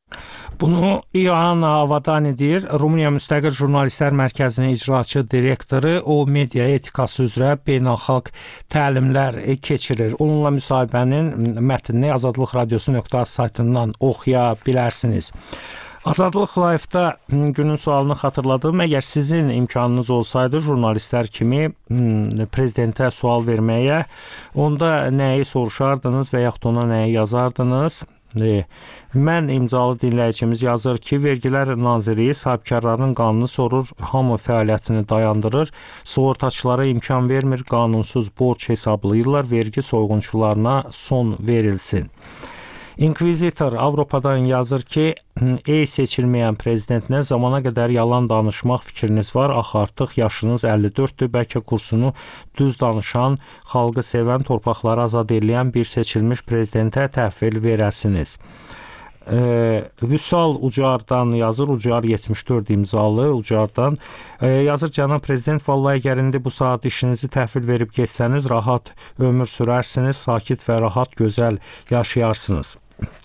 Bunu İoanna Avadani deyir, Rumıniya Müstəqil Jurnalistlər Mərkəzinin icraçı direktoru, o media etikası üzrə beynəlxalq təlimlər keçirir. Onunla müsahibənin mətnini azadlıq radiosu nöqtə az saytından oxuya bilərsiniz. Azadlıq Live-da günün sualını xatırladım. Əgər sizin imkanınız olsaydı jurnalistlər kimi prezidentə sual verməyə, onda nəyi soruşardınız və yaxud ona nəyi yazardınız? Mən imzalı dinləyicimiz yazır ki, Vergilər Nazirliyi sahibkarların qanunu sorur, hamı fəaliyyətini dayandırır, sığortaçılara imkan vermir, qanunsuz borc hesablayırlar, vergi soyğunçularına son verilsin. İnkvizitor Avropadan yazır ki, ey seçilməyən prezident, nə zamana qədər yalan danışmaq fikriniz var, axı artıq yaşınız əlli dörddür, bəlkə kursunu düz danışan, xalqı sevən, torpaqları azad edən bir seçilmiş prezidentə təhvil verəsiniz. Ee, Vüsal Ucardan yazır, Ucar yetmiş dörd imzalı Ucardan ee, yazır, cənab prezident, vallahi əgər indi bu saat işinizi təhvil verib geçsəniz, rahat ömür sürərsiniz, sakit və rahat, gözəl yaşayarsınız.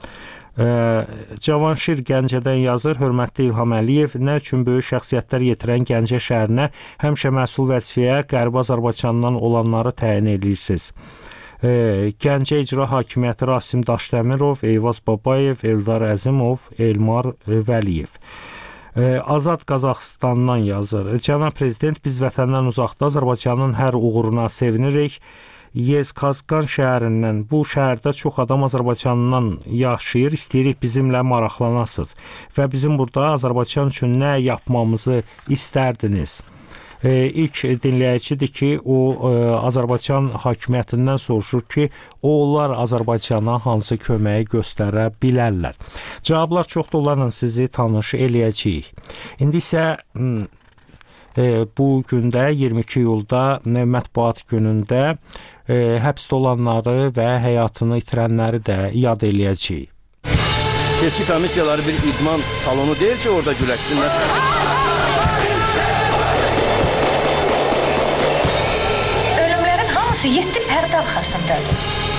Ee, Cavanşir Gəncədən yazır, hörmətli İlham Əliyev, nə üçün böyük şəxsiyyətlər yetirən Gəncə şəhərinə həmişə məsul vəzifəyə Qərbi Azərbaycandan olanları təyin edirsiniz? Ee, Gəncə İcra Hakimiyyəti Rasim Daşdəmirov, Eyvaz Babayev, Eldar Əzimov, Elmar Vəliyev. Ee, Azad Qazaxıstandan yazır, cənab prezident, biz vətəndən uzaqda Azərbaycanın hər uğuruna sevinirik. Yezkazqan şəhərindən, bu şəhərdə çox adam Azərbaycandan yaşayır, istəyirik bizimlə maraqlanasınız və bizim burada Azərbaycan üçün nə yapmamızı istərdiniz? Ee, ilk dinləyicidir ki, o e, Azərbaycan hakimiyyətindən soruşur ki, onlar Azərbaycana hansı köməyi göstərə bilərlər. Cavablar çoxdur, onlarla sizi tanış eləyəcəyik. İndi isə e, bu gündə iyirmi iki iyulda mətbuat günündə e, həbsdə olanları və həyatını itirənləri də yad eləyəcəyik. Seçki komissiyaları bir idman salonu deyil ki, orada güləşsinlər. yeddi pərdə arxasındadır.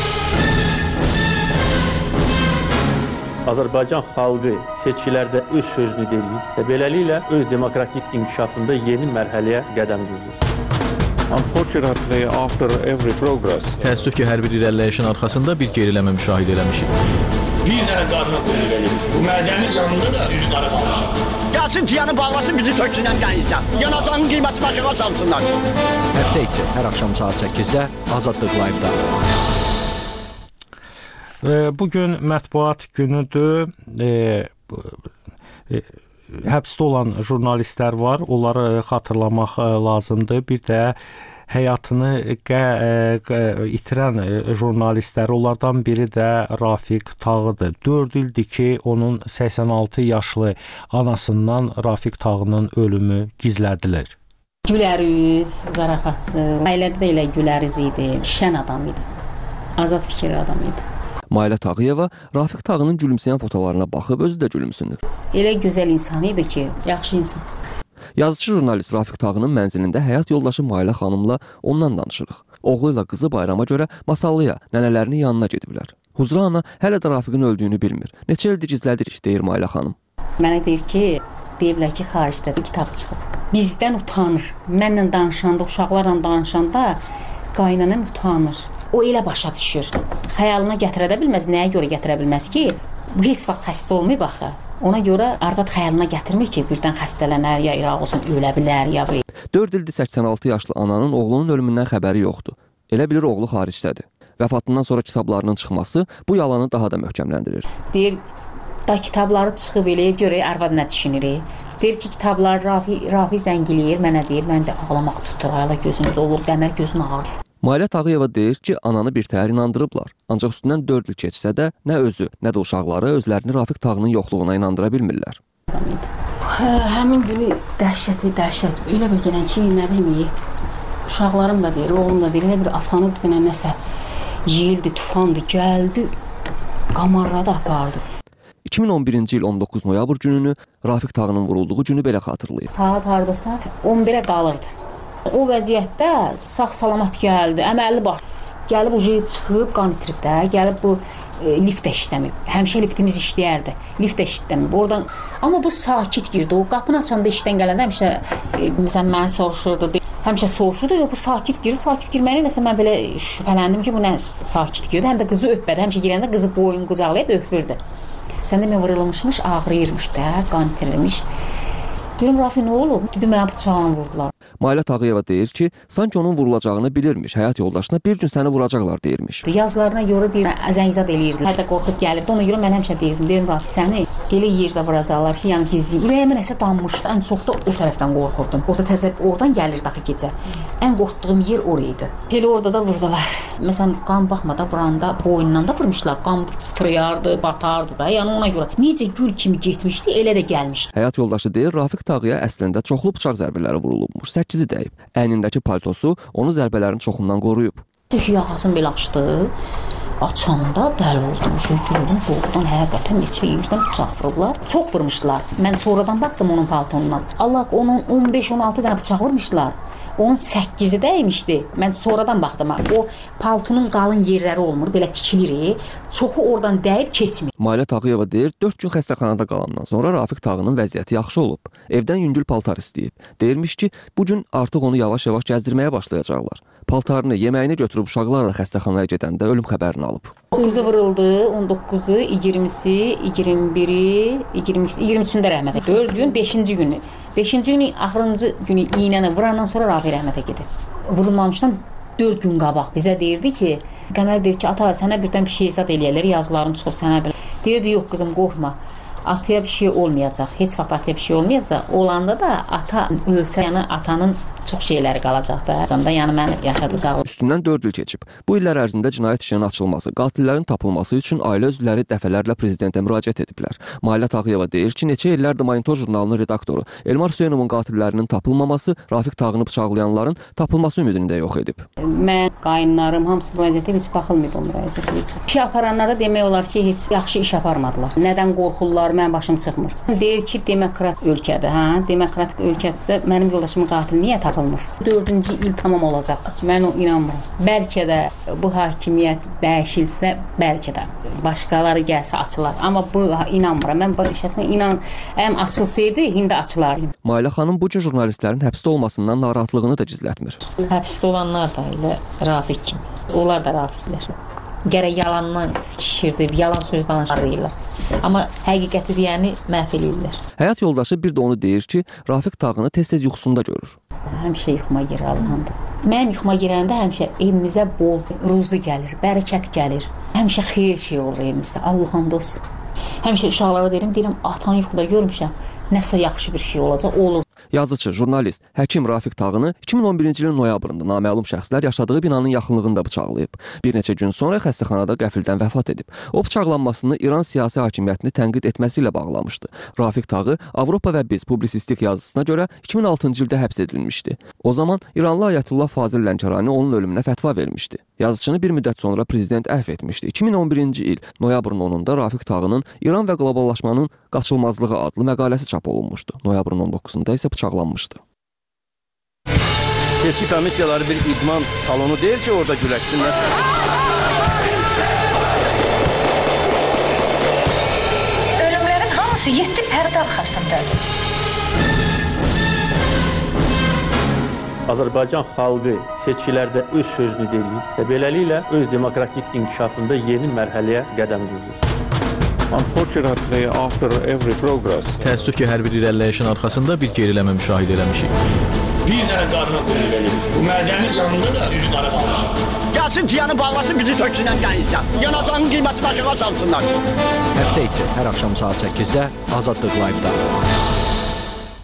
Azərbaycan xalqı seçkilərdə öz sözünü deyir və beləliklə öz demokratik inkişafında yeni mərhələyə qədəm qoyur. Unfortunately, after every progress, təəssüf ki, hər bir irəliləyişin arxasında bir geriləmə müşahidə eləmişik. Bir dənə qarına qul verəyim. Bu mədənin yanında da düz qara qalmışam. Gəlsin ciyanı bağlasın, bizi töksünən qənizdən. Yanacağın qiyməti başına salsınlar. Həftə içi hər axşam saat səkkizdə Azadlıq Live-da. Bugün mətbuat günüdür. E, e, həbsdə olan jurnalistlər var, onları xatırlamaq lazımdır. Bir də həyatını qə, qə, itirən jurnalistlər, onlardan biri də Rafiq Tağıdır. dörd ildir ki, onun səksən altı yaşlı anasından Rafiq Tağının ölümü gizlədilir. Güləriz, zarafatçı, ailədə də elə güləriz idi, şən adam idi, azad fikirli adam idi. Maylə Tağıyeva Rafiq Tağının gülümsəyən fotolarına baxıb özü də gülümsünür. Elə gözəl insan idi ki, yaxşı insan. Yazıcı jurnalist Rafiq Tağının mənzilində həyat yoldaşı Maylə xanımla ondan danışırıq. Oğlu ilə qızı bayrama görə Masallıya, nənələrinin yanına gediblər. Huzra ana hələ də Rafiqin öldüyünü bilmir. Neçə ildir gizlədirik, deyir Maylə xanım. Mənə deyir ki, deyirlər ki, xaricdə bir kitab çıxıb. Bizdən utanır. Mənlə danışanda, uşaqlarla danışanda qaynanam utanır. O elə başa düşür. Xəyalına gətirə də bilməz. Nəyə görə gətirə bilməz ki? Heç vaxt xəstə olmayıb axı. Ona görə arvad xəyalına gətirmir ki, birdən xəstələnər, ya iraq olsun, ölə bilər, ya bir. dörd ildir səksən altı yaşlı ananın oğlunun ölümündən xəbəri yoxdur. Elə bilir oğlu xaricdədir. Vəfatından sonra kitablarının çıxması bu yalanı daha da möhkəmləndirir. Deyir, da kitabları çıxıb eləyib görək arvad nə düşünür. Deyir ki, kitablar Rafi, Rafi zəngiləyir, mənə deyir, mən də ağlamaq tutur, ayla gözünü dolur, dəmər gözünü ağrır. Mailə Tağıyeva deyir ki, ananı birtəhər inandırıblar. Ancaq üstündən dörd il keçsə də nə özü, nə də uşaqları özlərini Rafiq Tağının yoxluğuna inandıra bilmirlər. Hə, həmin günü dəhşəti, dəhşət. Elə bir gələn ki, nə bilməyim. Uşaqlarım da deyir, oğlum da deyir, elə bir atanı bir nəsə yeyildi, tufandı, gəldi, qamarladı, apardı. iki min on birinci il on doqquz noyabr gününü Rafiq Tağının vurulduğu günü belə xatırlayır. Saat hardasa on birə qalırdı. O vəziyyətdə sağ-salamat gəldi, əməlli baş. Gəlib ucu çıxıb, qan itirib də, gəlib bu e, lift də işləmib. Həmişə liftimiz işləyərdi, lift də işləmib. Oradan, amma bu sakit girdi. O qapını açanda işdən gələndə həmişə, e, məsələn, məni soruşurdu. Həmişə soruşurdu, yox bu sakit girdi. Sakit girməyinə nəsə mən belə şübhələndim ki, bu nə sakit girdi. Həm də qızı öpmədi. Həmişə girəndə qızı boyun qucaqlayıb öpürdü. Sən demə vurulmuşmuş, ağrıyırmış da, qan itirilmiş. Deyirəm, Rafi, nə olub? Dedim, mənə bıçağını vurdular. Mailə Tağıyeva deyir ki, sanki onun vurulacağını bilirmiş, həyat yoldaşına bir gün səni vuracaqlar deyirmiş. Yazlarına görə deyir, zəngzad eləyirdi. Hətta qorxub gəlibdi, ona görə mən həmişə deyirdim, deyirəm, Rafi, səni elə yerdə vuracaqlar ki, yəni gizli. Ürəyimə nəsə dammışdı, ən çox da o tərəfdən qorxurdum. Orada təzə, oradan gəlirdi axı gecə. Ən qorxduğum yer oraydı. Elə orada da vurdular. Məsələn, qan baxmada vuranda boynundan da vurmuşlar. Qan titrəyardı, batardı da. Yəni ona görə necə gül kimi getmişdi, elə də gəlmişdi. Həyat yoldaşı deyir, Rafiq Tağıya əslində çoxlu bıçaq zərbələri vurulubmuş. səkkizi dəyib. Əynindəki paltosu onu zərbələrin çoxundan qoruyub. Yaxasını belə açdı. Açanda dəli oldum. Şu gördüm, doğrudan həqiqətən neçə yerdən bıçaq vurublar. Çox vurmuşlar. Mən sonradan baxdım onun paltonundan. Allah, onun on beş on altı dənə bıçaq vurmuşlar. Onun səkkizi dəymişdi. Mən sonradan baxdım. O paltonun qalın yerləri olmur, belə tikilir. Çoxu oradan dəyib keçmir. Mailə Tağıyeva deyir, dörd gün xəstəxanada qalandan sonra Rafiq Tağının vəziyyəti yaxşı olub. Evdən yüngül paltar istəyib. Deyirmiş ki, bu gün artıq onu yavaş-yavaş gəzdirməyə başlayacaqlar. Paltarını, yeməyini götürüb uşaqlarla xəstəxanaya gedəndə ölüm xəbərini alıb. Qızı vuruldu, on doqquzu, iyirmisi, iyirmi biri, iyirmi ikisi, iyirmi üçündə rəhmətə. dörd gün, beşinci günü. beşinci günü, axırıncı günü iynəni vurandan sonra Rafi rəhmətə gedib. Vurulmamışdan dörd gün qabaq bizə deyirdi ki, Qəmər deyir ki, ata, sənə birdən bir şey zad eləyərlər, yazıların çıxıb sənə belə. Deyirdi, yox qızım, qorxma. Ataya bir şey olmayacaq, heç vaxt ataya bir şey olmayacaq. Olanda da ata ölsə, yəni atanın çox şeyləri qalacaq da. Yəni məni yaşadacaq. Üstündən dörd il keçib. Bu illər ərzində cinayət işinin açılması, qatillərin tapılması üçün ailə üzvləri dəfələrlə prezidentə müraciət ediblər. Mailə Tağıyeva deyir ki, neçə illərdir Monitor jurnalının redaktoru Elmar Hüseynovun qatillərinin tapılmaması Rafiq Tağını bıçaqlayanların tapılması ümidini də yox edib. Mən, qaynlarım, hamısı müraciətə heç baxılmıydı o müraciətə. İş aparanlara demək olar ki, heç yaxşı iş aparmadılar. Nədən qorxurlar, mənim başım çıxmır. Deyir ki, demokrat ölkədir, hə? Demokratik ölkədirsə, mənim yoldaşımın qatili niyə tapılmır? dördüncü il tamam olacaq. Mən o inanmıram. Bəlkə də bu hakimiyyət dəyişilsə, bəlkə də başqaları gəlsə açılar. Amma bu inanmıram. Mən bu şəxsən inan, əm açılsaydı, indi açılar. Mailə xanım bu gün jurnalistlərin həbsdə olmasından narahatlığını da gizlətmir. Həbsdə olanlar da elə Rafiq kimi. Onlar da Rafiqlər. Gərək yalandan şişirdib, yalan söz danışırlar. Amma həqiqəti deyəni məhv eləyirlər. Həyat yoldaşı bir də onu deyir ki, Rafiq Tağını tez-tez yuxusunda görür. Həmişə yuxuma girir Allah'ında. Mən yuxuma girəndə həmişə evimizə bol ruzu gəlir, bərəkət gəlir. Həmişə xeyir şey olur evimizdə. Allah'ın olsun. Həmişə uşaqlara deyirəm, deyirəm, atan yuxuda görmüşəm. Nəsə yaxşı bir şey olacaq, olur. Yazıcı, jurnalist, həkim Rafiq Tağını iki min on birinci ilin noyabrında naməlum şəxslər yaşadığı binanın yaxınlığında bıçaqlayıb. Bir neçə gün sonra xəstəxanada qəfildən vəfat edib. O bıçaqlanmasını İran siyasi hakimiyyətini tənqid etməsi ilə bağlamışdı. Rafiq Tağı Avropa və Biz publisistik yazısına görə iki min altıncı ildə həbs edilmişdi. O zaman İranlı Ayətullah Fazil Lənkərani onun ölümünə fətva vermişdi. Yazıçını bir müddət sonra prezident əfv etmişdi. iki min on birinci il noyabrın onunda Rafiq Tağının İran və qloballaşmanın qaçılmazlığı adlı məqaləsi çap olunmuşdu. Noyabrın on doqquzunda isə bıçaqlanmışdı. Seçki komissiyaları bir idman salonu deyil ki, orada güləşsinlər. Ölümlərin hamısı yeddi pərdə arxasındadır. Azərbaycan xalqı seçkilərdə öz sözünü deyir və beləliklə öz demokratik inkişafında yeni mərhələyə qədəm qoyur. Unfortunately, after every progress, təəssüf ki, hər bir irəliləyişin arxasında bir geriləmə müşahidə eləmişik. Bir dənə qarına qoyulur. Bu mədənin yanında da üzü qara qalmışıq. Gəlsin tiyanı bağlasın, bizi töksünən dənizdən. Yanacağın qiyməti başına salsınlar. Həftə içi hər axşam saat səkkizdə Azadlıq Live-da.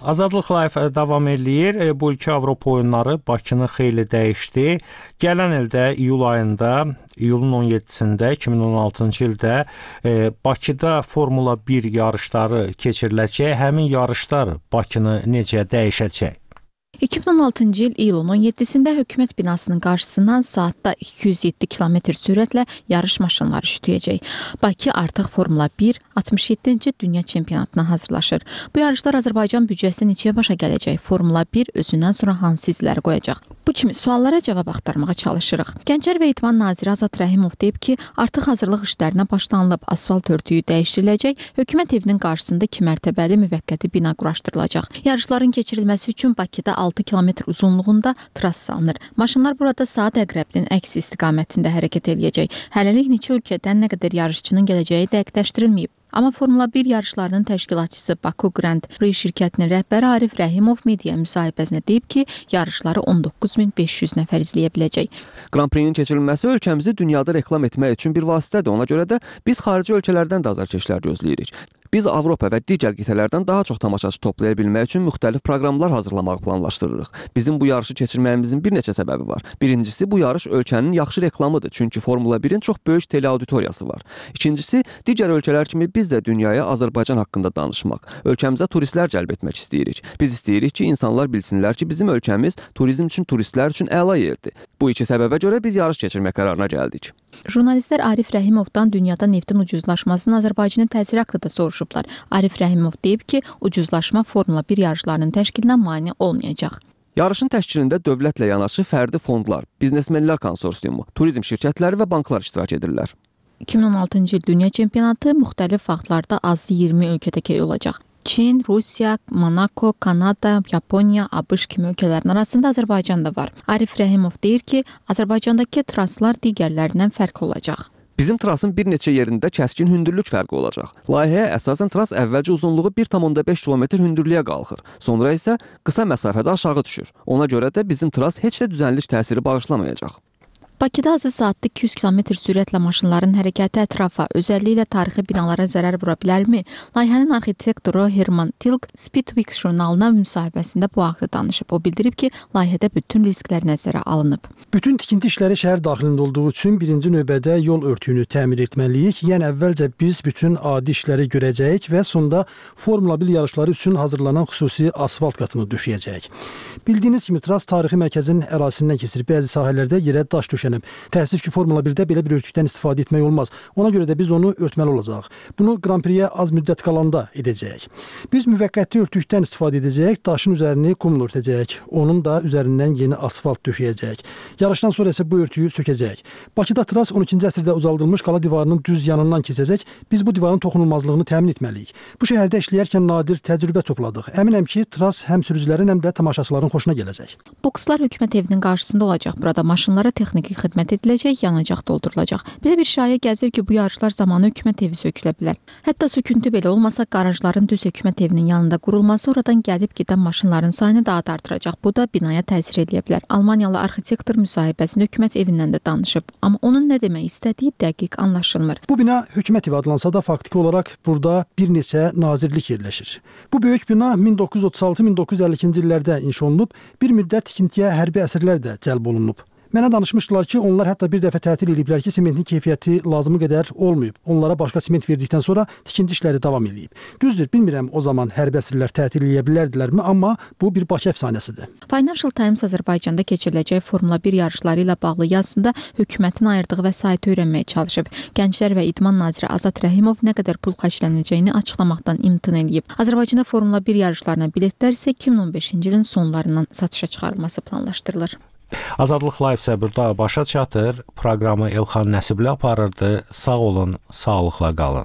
Azadlıq Live davam eləyir. Bu ilki Avropa oyunları Bakını xeyli dəyişdi. Gələn ildə iyul ayında, iyulun on yeddisində iki min on altıncı ildə e, Bakıda Formula bir yarışları keçiriləcək. Həmin yarışlar Bakını necə dəyişəcək? iki min on altıncı il iyulun on yeddisində hökumət binasının qarşısından saatda iki yüz yeddi kilometr sürətlə yarış maşınları şütüyəcək. Bakı artıq Formula bir altmış yeddinci dünya çempionatına hazırlaşır. Bu yarışlar Azərbaycan büdcəsi neçəyə başa gələcək? Formula bir özündən sonra hansı izləri qoyacaq? Bu kimi suallara cavab axtarmağa çalışırıq. Gənclər və İdman naziri Azad Rəhimov deyib ki, artıq hazırlıq işlərinə başlanılıb, asfalt örtüyü dəyişdiriləcək, hökumət evinin qarşısında iki mərtəbəli müvəqqəti bina quraşdırılacaq. Yarışların keçirilməsi üçün Bakıda altı kilometr uzunluğunda tras salınır. Maşınlar burada saat əqrəbinin əks istiqamətində hərəkət eləyəcək. Hələlik neçə ölkədən nə qədər yarışçının gələcəyi dəqiqləşdirilməyib. Amma Formula bir yarışlarının təşkilatçısı Baku Grand Prix şirkətinin rəhbəri Arif Rəhimov media müsahibəsinə deyib ki, yarışları on doqquz min beş yüz nəfər izləyə biləcək. Grand Prix-in keçirilməsi ölkəmizi dünyada reklam etmək üçün bir vasitədir. Ona görə də biz xarici ölkələrdən də azarkeşlər gözləyirik. Biz Avropa və digər qitələrdən daha çox tamaşaçı toplaya bilmək üçün müxtəlif proqramlar hazırlamağı planlaşdırırıq. Bizim bu yarışı keçirməyimizin bir neçə səbəbi var. Birincisi, bu yarış ölkənin yaxşı reklamıdır, çünki Formula birin çox böyük teleauditoriyası var. İkincisi, digər ölkələr kimi biz də dünyaya Azərbaycan haqqında danışmaq, ölkəmizə turistlər cəlb etmək istəyirik. Biz istəyirik ki, insanlar bilsinlər ki, bizim ölkəmiz turizm üçün, turistlər üçün əla yerdir. Bu iki səbəbə görə biz yarış keçirmək qərarına gəldik. Jurnalistlər Arif Rəhimovdan dünyada neftin ucuzlaşmasının Azərbaycanın təsiri haqqında soruşublar. Arif Rəhimov deyib ki, ucuzlaşma Formula bir yarışlarının təşkilinə mane olmayacaq. Yarışın təşkilində dövlətlə yanaşı fərdi fondlar, biznesmenlər konsorsiumu, turizm şirkətləri və banklar iştirak edirlər. iki min on altıncı il dünya çempionatı müxtəlif vaxtlarda azı iyirmi ölkədəki olacaq. Çin, Rusiya, Monako, Kanada, Yaponiya, ABŞ kimi ölkələrin arasında Azərbaycan da var. Arif Rəhimov deyir ki, Azərbaycandakı traslar digərlərindən fərqli olacaq. Bizim trasın bir neçə yerində kəskin hündürlük fərqi olacaq. Layihəyə əsasən tras əvvəlcə uzunluğu bir tam onda beş kilometr hündürlüyə qalxır. Sonra isə qısa məsafədə aşağı düşür. Ona görə də bizim tras heç də düzənlik təsiri bağışlamayacaq. Bakıda azı saatda iki yüz kilometr sürətlə maşınların hərəkəti ətrafa, özəlliklə tarixi binalara zərər vura bilərmi? Layihənin arxitektoru Herman Tilk Speedweeks jurnalına müsahibəsində bu haqda danışıb. O bildirib ki, layihədə bütün risklər nəzərə alınıb. Bütün tikinti işləri şəhər daxilində olduğu üçün birinci növbədə yol örtüyünü təmir etməliyik. Yəni əvvəlcə biz bütün adi işləri görəcəyik və sonda Formula bir yarışları üçün hazırlanan xüsusi asfalt qatını döşəyəcəyik. Bildiyiniz kimi tras tarixi mərkəzin ərazisindən keçir. Bəzi sahələrdə yerə daş döşənir. Təəssüf ki, Formula birdə belə bir örtükdən istifadə etmək olmaz. Ona görə də biz onu örtməli olacaq. Bunu Grand Prix-yə az müddət qalanda edəcəyik. Biz müvəqqəti örtükdən istifadə edəcəyik, daşın üzərini qumla örtəcəyik. Onun da üzərindən yeni asfalt döşəyəcəyik. Yarışdan sonra isə bu örtüyü sökəcəyik. Bakıda tras on ikinci əsrdə uzaldılmış qala divarının düz yanından keçəcək. Biz bu divarın toxunulmazlığını təmin etməliyik. Bu şəhərdə işləyərkən nadir təcrübə topladıq. Əminəm ki, tras həm sürücülərin, həm də tamaşaçıların xoşuna gələcək. Bokslar hökumət evinin qarşısında olacaq. Burada maşınlara texniki xidmət ediləcək, yanacaq doldurulacaq. Belə bir şayə gəzir ki, bu yarışlar zamanı hökumət evi sökülə bilər. Hətta söküntü belə olmasa, qarajların düz hökumət evinin yanında qurulması oradan gəlib gedən maşınların sayını daha da artıracaq. Bu da binaya təsir edə bilər. Almaniyalı arxitektor müsahibəsində hökumət evindən də danışıb, amma onun nə demək istədiyi dəqiq anlaşılmır. Bu bina hökumət evi adlansa da faktiki olaraq burada bir neçə nazirlik yerləşir. Bu böyük bina min doqquz yüz otuz altı min doqquz yüz əlli ikinci illərdə inşa olunub, bir müddət tikintiyə hərbi əsirlər də cəlb olunub. Mənə danışmışdılar ki, onlar hətta bir dəfə tətil ediblər ki, sementin keyfiyyəti lazımı qədər olmayıb. Onlara başqa sement verdikdən sonra tikinti işləri davam edib. Düzdür, bilmirəm o zaman hərbi əsirlər tətil edə bilərdilərmi, amma bu bir Bakı əfsanəsidir. Financial Times Azərbaycanda keçiriləcək Formula bir yarışları ilə bağlı yazısında hökumətin ayırdığı vəsaiti öyrənməyə çalışıb. Gənclər və İdman naziri Azad Rəhimov nə qədər pul xərclənəcəyini açıqlamaqdan imtina edib. Azərbaycanda Formula bir yarışlarına biletlər isə iki min on beşinci ilin sonlarından satışa çıxarılması planlaşdırılır. Azadlıq Live isə burada başa çatır. Proqramı Elxan Nəsibli aparırdı. Sağ olun, sağlıqla qalın.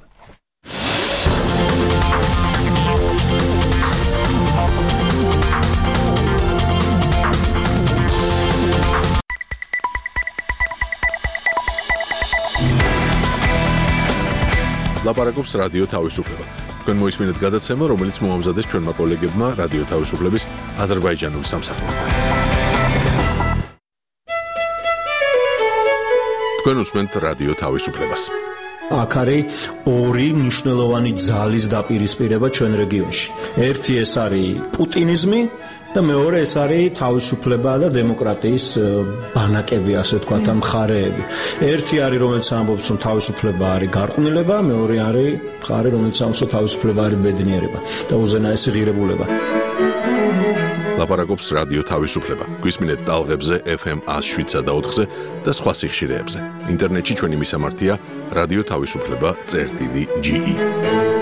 ლაპარაკობს რადიო თავისუფლება. თქვენ მოისმინეთ გადაცემა, რომელიც მოამზადეს ჩვენმა კოლეგებმა რადიო თავისუფლების აზერბაიჯანული სამსახურიდან. თქვენ უსმენთ რადიო თავისუფლებას. აქ არის ორი მნიშვნელოვანი ძალის დაპირისპირება ჩვენ რეგიონში. ერთი ეს არის პუტინიზმი და მეორე ეს არის თავისუფლება და დემოკრატიის ბანაკები, ასე ვთქვათ, ამ მხარეები. ერთი არის, რომელიც ამბობს, რომ თავისუფლება არის გარყვნილება, მეორე არის მხარე, რომელიც ამბობს, რომ თავისუფლება არის ბედნიერება და უზენაესი ღირებულება. ლაპარაკობს რადიო თავისუფლება. გვისმინეთ ტალღებზე ეფ ემ one oh seven და ოთხზე და სხვა სიხშირეებზე. ინტერნეტში ჩვენი მისამართია რადიო თავისუფლება წერტილი ჯი ი.